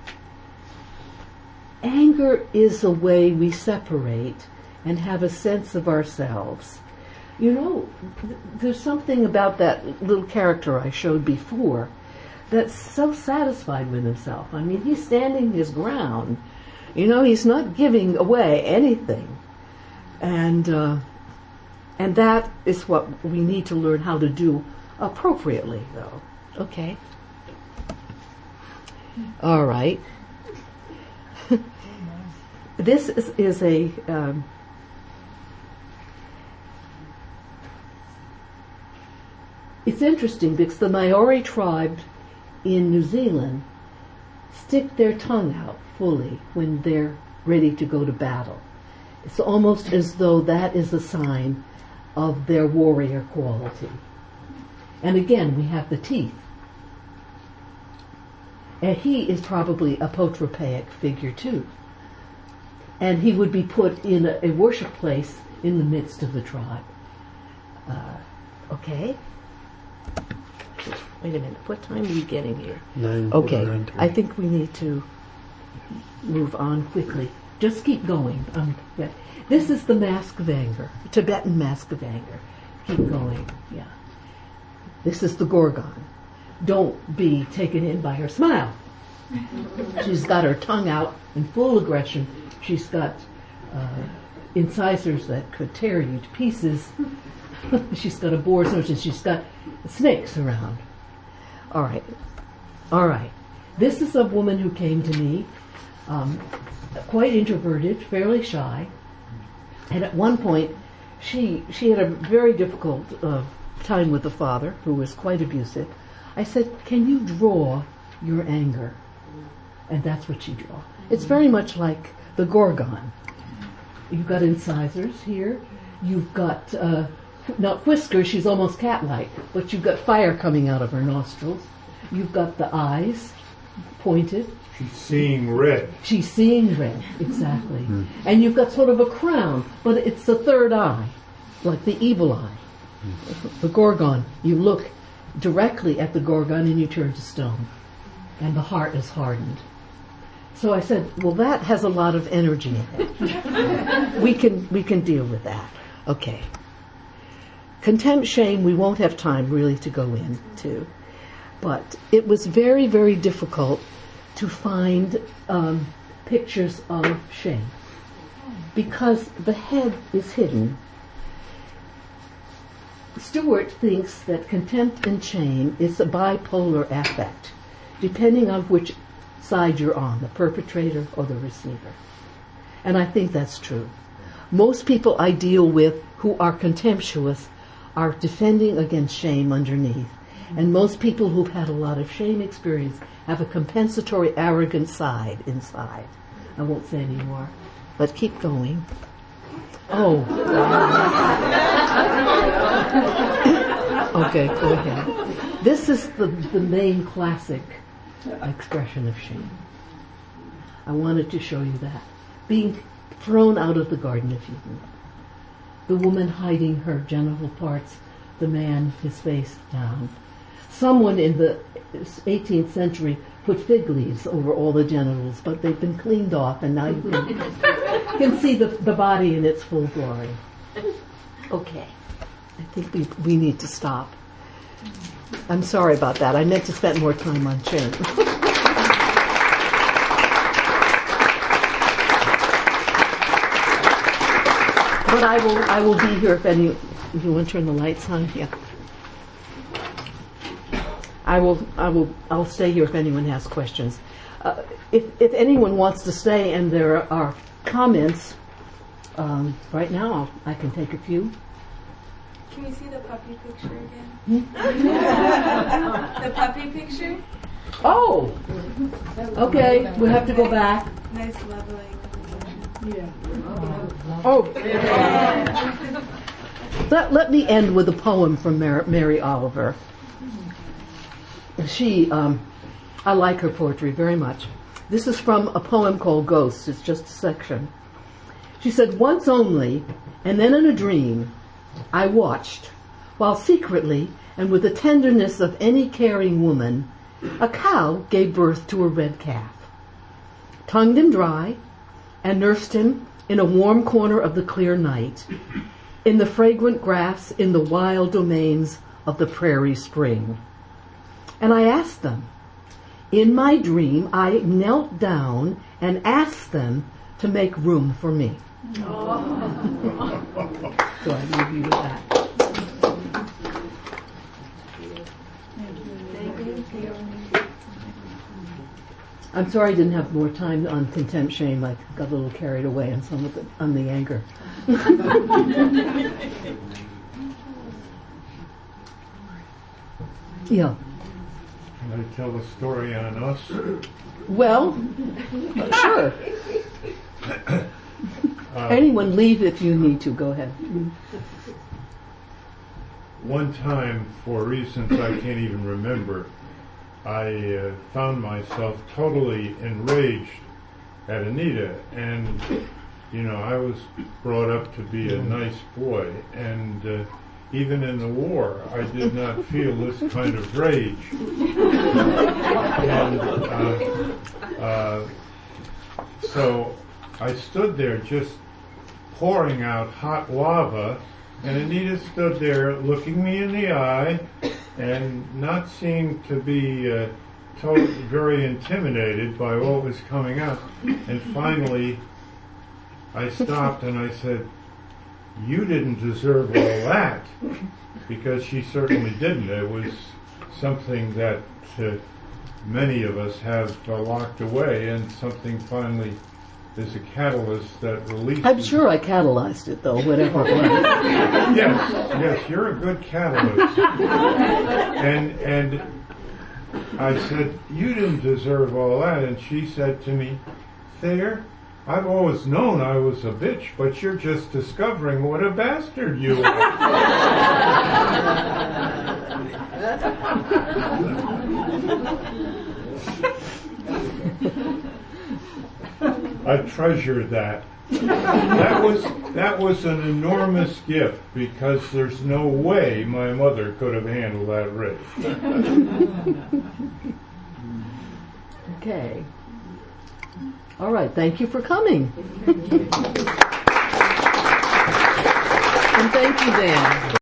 anger is a way we separate and have a sense of ourselves. You know, th- there's something about that little character I showed before that's so satisfied with himself. I mean, he's standing his ground. You know, he's not giving away anything. And uh, and that is what we need to learn how to do appropriately, though. Okay? All right. This is, is a... Um, it's interesting because the Maori tribe in New Zealand stick their tongue out fully when they're ready to go to battle. It's almost as though that is a sign of their warrior quality. And again, we have the teeth. And he is probably a apotropaic figure too. And he would be put in a, a worship place in the midst of the tribe. Uh, okay? Wait a minute, what time are we getting here? Nine. Okay, I think we need to move on quickly. Just keep going. Um, yeah. This is the Mask of Anger, Tibetan Mask of Anger. Keep going, yeah. This is the Gorgon. Don't be taken in by her smile. She's got her tongue out in full aggression. She's got uh, incisors that could tear you to pieces. She's got a boar's nose and she's got snakes around. All right. All right. This is a woman who came to me, um, quite introverted, fairly shy. And at one point, she she had a very difficult uh, time with the father, who was quite abusive. I said, can you draw your anger? And that's what she drew. It's very much like the Gorgon. You've got incisors here. You've got, uh, not whiskers, she's almost cat-like, but you've got fire coming out of her nostrils. You've got the eyes pointed. She's seeing red. She's seeing red, exactly. Mm. And you've got sort of a crown, but it's the third eye, like the evil eye. Mm. The Gorgon, you look directly at the Gorgon and you turn to stone. And the heart is hardened. So I said, well, that has a lot of energy in it. we can we can deal with that. Okay. Contempt, shame, we won't have time really to go into. But it was very, very difficult to find um, pictures of shame. Because the head is hidden. Stewart thinks that contempt and shame is a bipolar affect, depending on which side you're on, the perpetrator or the receiver. And I think that's true. Most people I deal with who are contemptuous are defending against shame underneath. And most people who've had a lot of shame experience have a compensatory, arrogant side inside. I won't say any more, but keep going. Oh. Okay, go ahead. This is the, the main classic expression of shame. I wanted to show you that. Being thrown out of the Garden of Eden. The woman hiding her genital parts, the man his face down. Someone in the eighteenth century put fig leaves over all the genitals, but they've been cleaned off and now you can, can see the, the body in its full glory. Okay. I think we, we need to stop. I'm sorry about that. I meant to spend more time on shame. But I will I will be here if any. If you want to turn the lights on, yeah. I will I will I'll stay here if anyone has questions. Uh, if if anyone wants to stay and there are comments, um, right now I'll, I can take a few. Can we see the puppy picture again? Hmm? The puppy picture? Oh! Okay, we have to go back. Nice leveling. Yeah. Oh. Let, let me end with a poem from Mary, Mary Oliver. She, um, I like her poetry very much. This is from a poem called Ghosts. It's just a section. She said, once only, and then in a dream, I watched, while secretly and with the tenderness of any caring woman, a cow gave birth to a red calf, tongued him dry, and nursed him in a warm corner of the clear night, in the fragrant grass in the wild domains of the prairie spring. And I asked them, in my dream, I knelt down and asked them to make room for me. Oh. So I leave you with that. I'm sorry I didn't have more time on contempt, shame. I got a little carried away on some of the on the anger. Yeah. Can I tell a story on us? Well, sure. Uh, Anyone leave if you need to. Go ahead. One time, for reasons I can't even remember, I uh, found myself totally enraged at Anita. And, you know, I was brought up to be a nice boy. And uh, even in the war, I did not feel this kind of rage. And uh, uh, so I stood there just pouring out hot lava, and Anita stood there looking me in the eye and not seeming to be uh, totally, very intimidated by what was coming out. And finally, I stopped and I said, "You didn't deserve all that," because she certainly didn't. It was something that uh, many of us have uh, locked away, and something finally is a catalyst that releases. I'm sure I catalyzed it, though, whatever it was. Yes, yes, you're a good catalyst. And and I said, "You didn't deserve all that," and she said to me, "Thayer, I've always known I was a bitch, but you're just discovering what a bastard you are." I treasured that. That was that was an enormous gift, because there's no way my mother could have handled that risk. Okay. All right, thank you for coming. And thank you, Dan.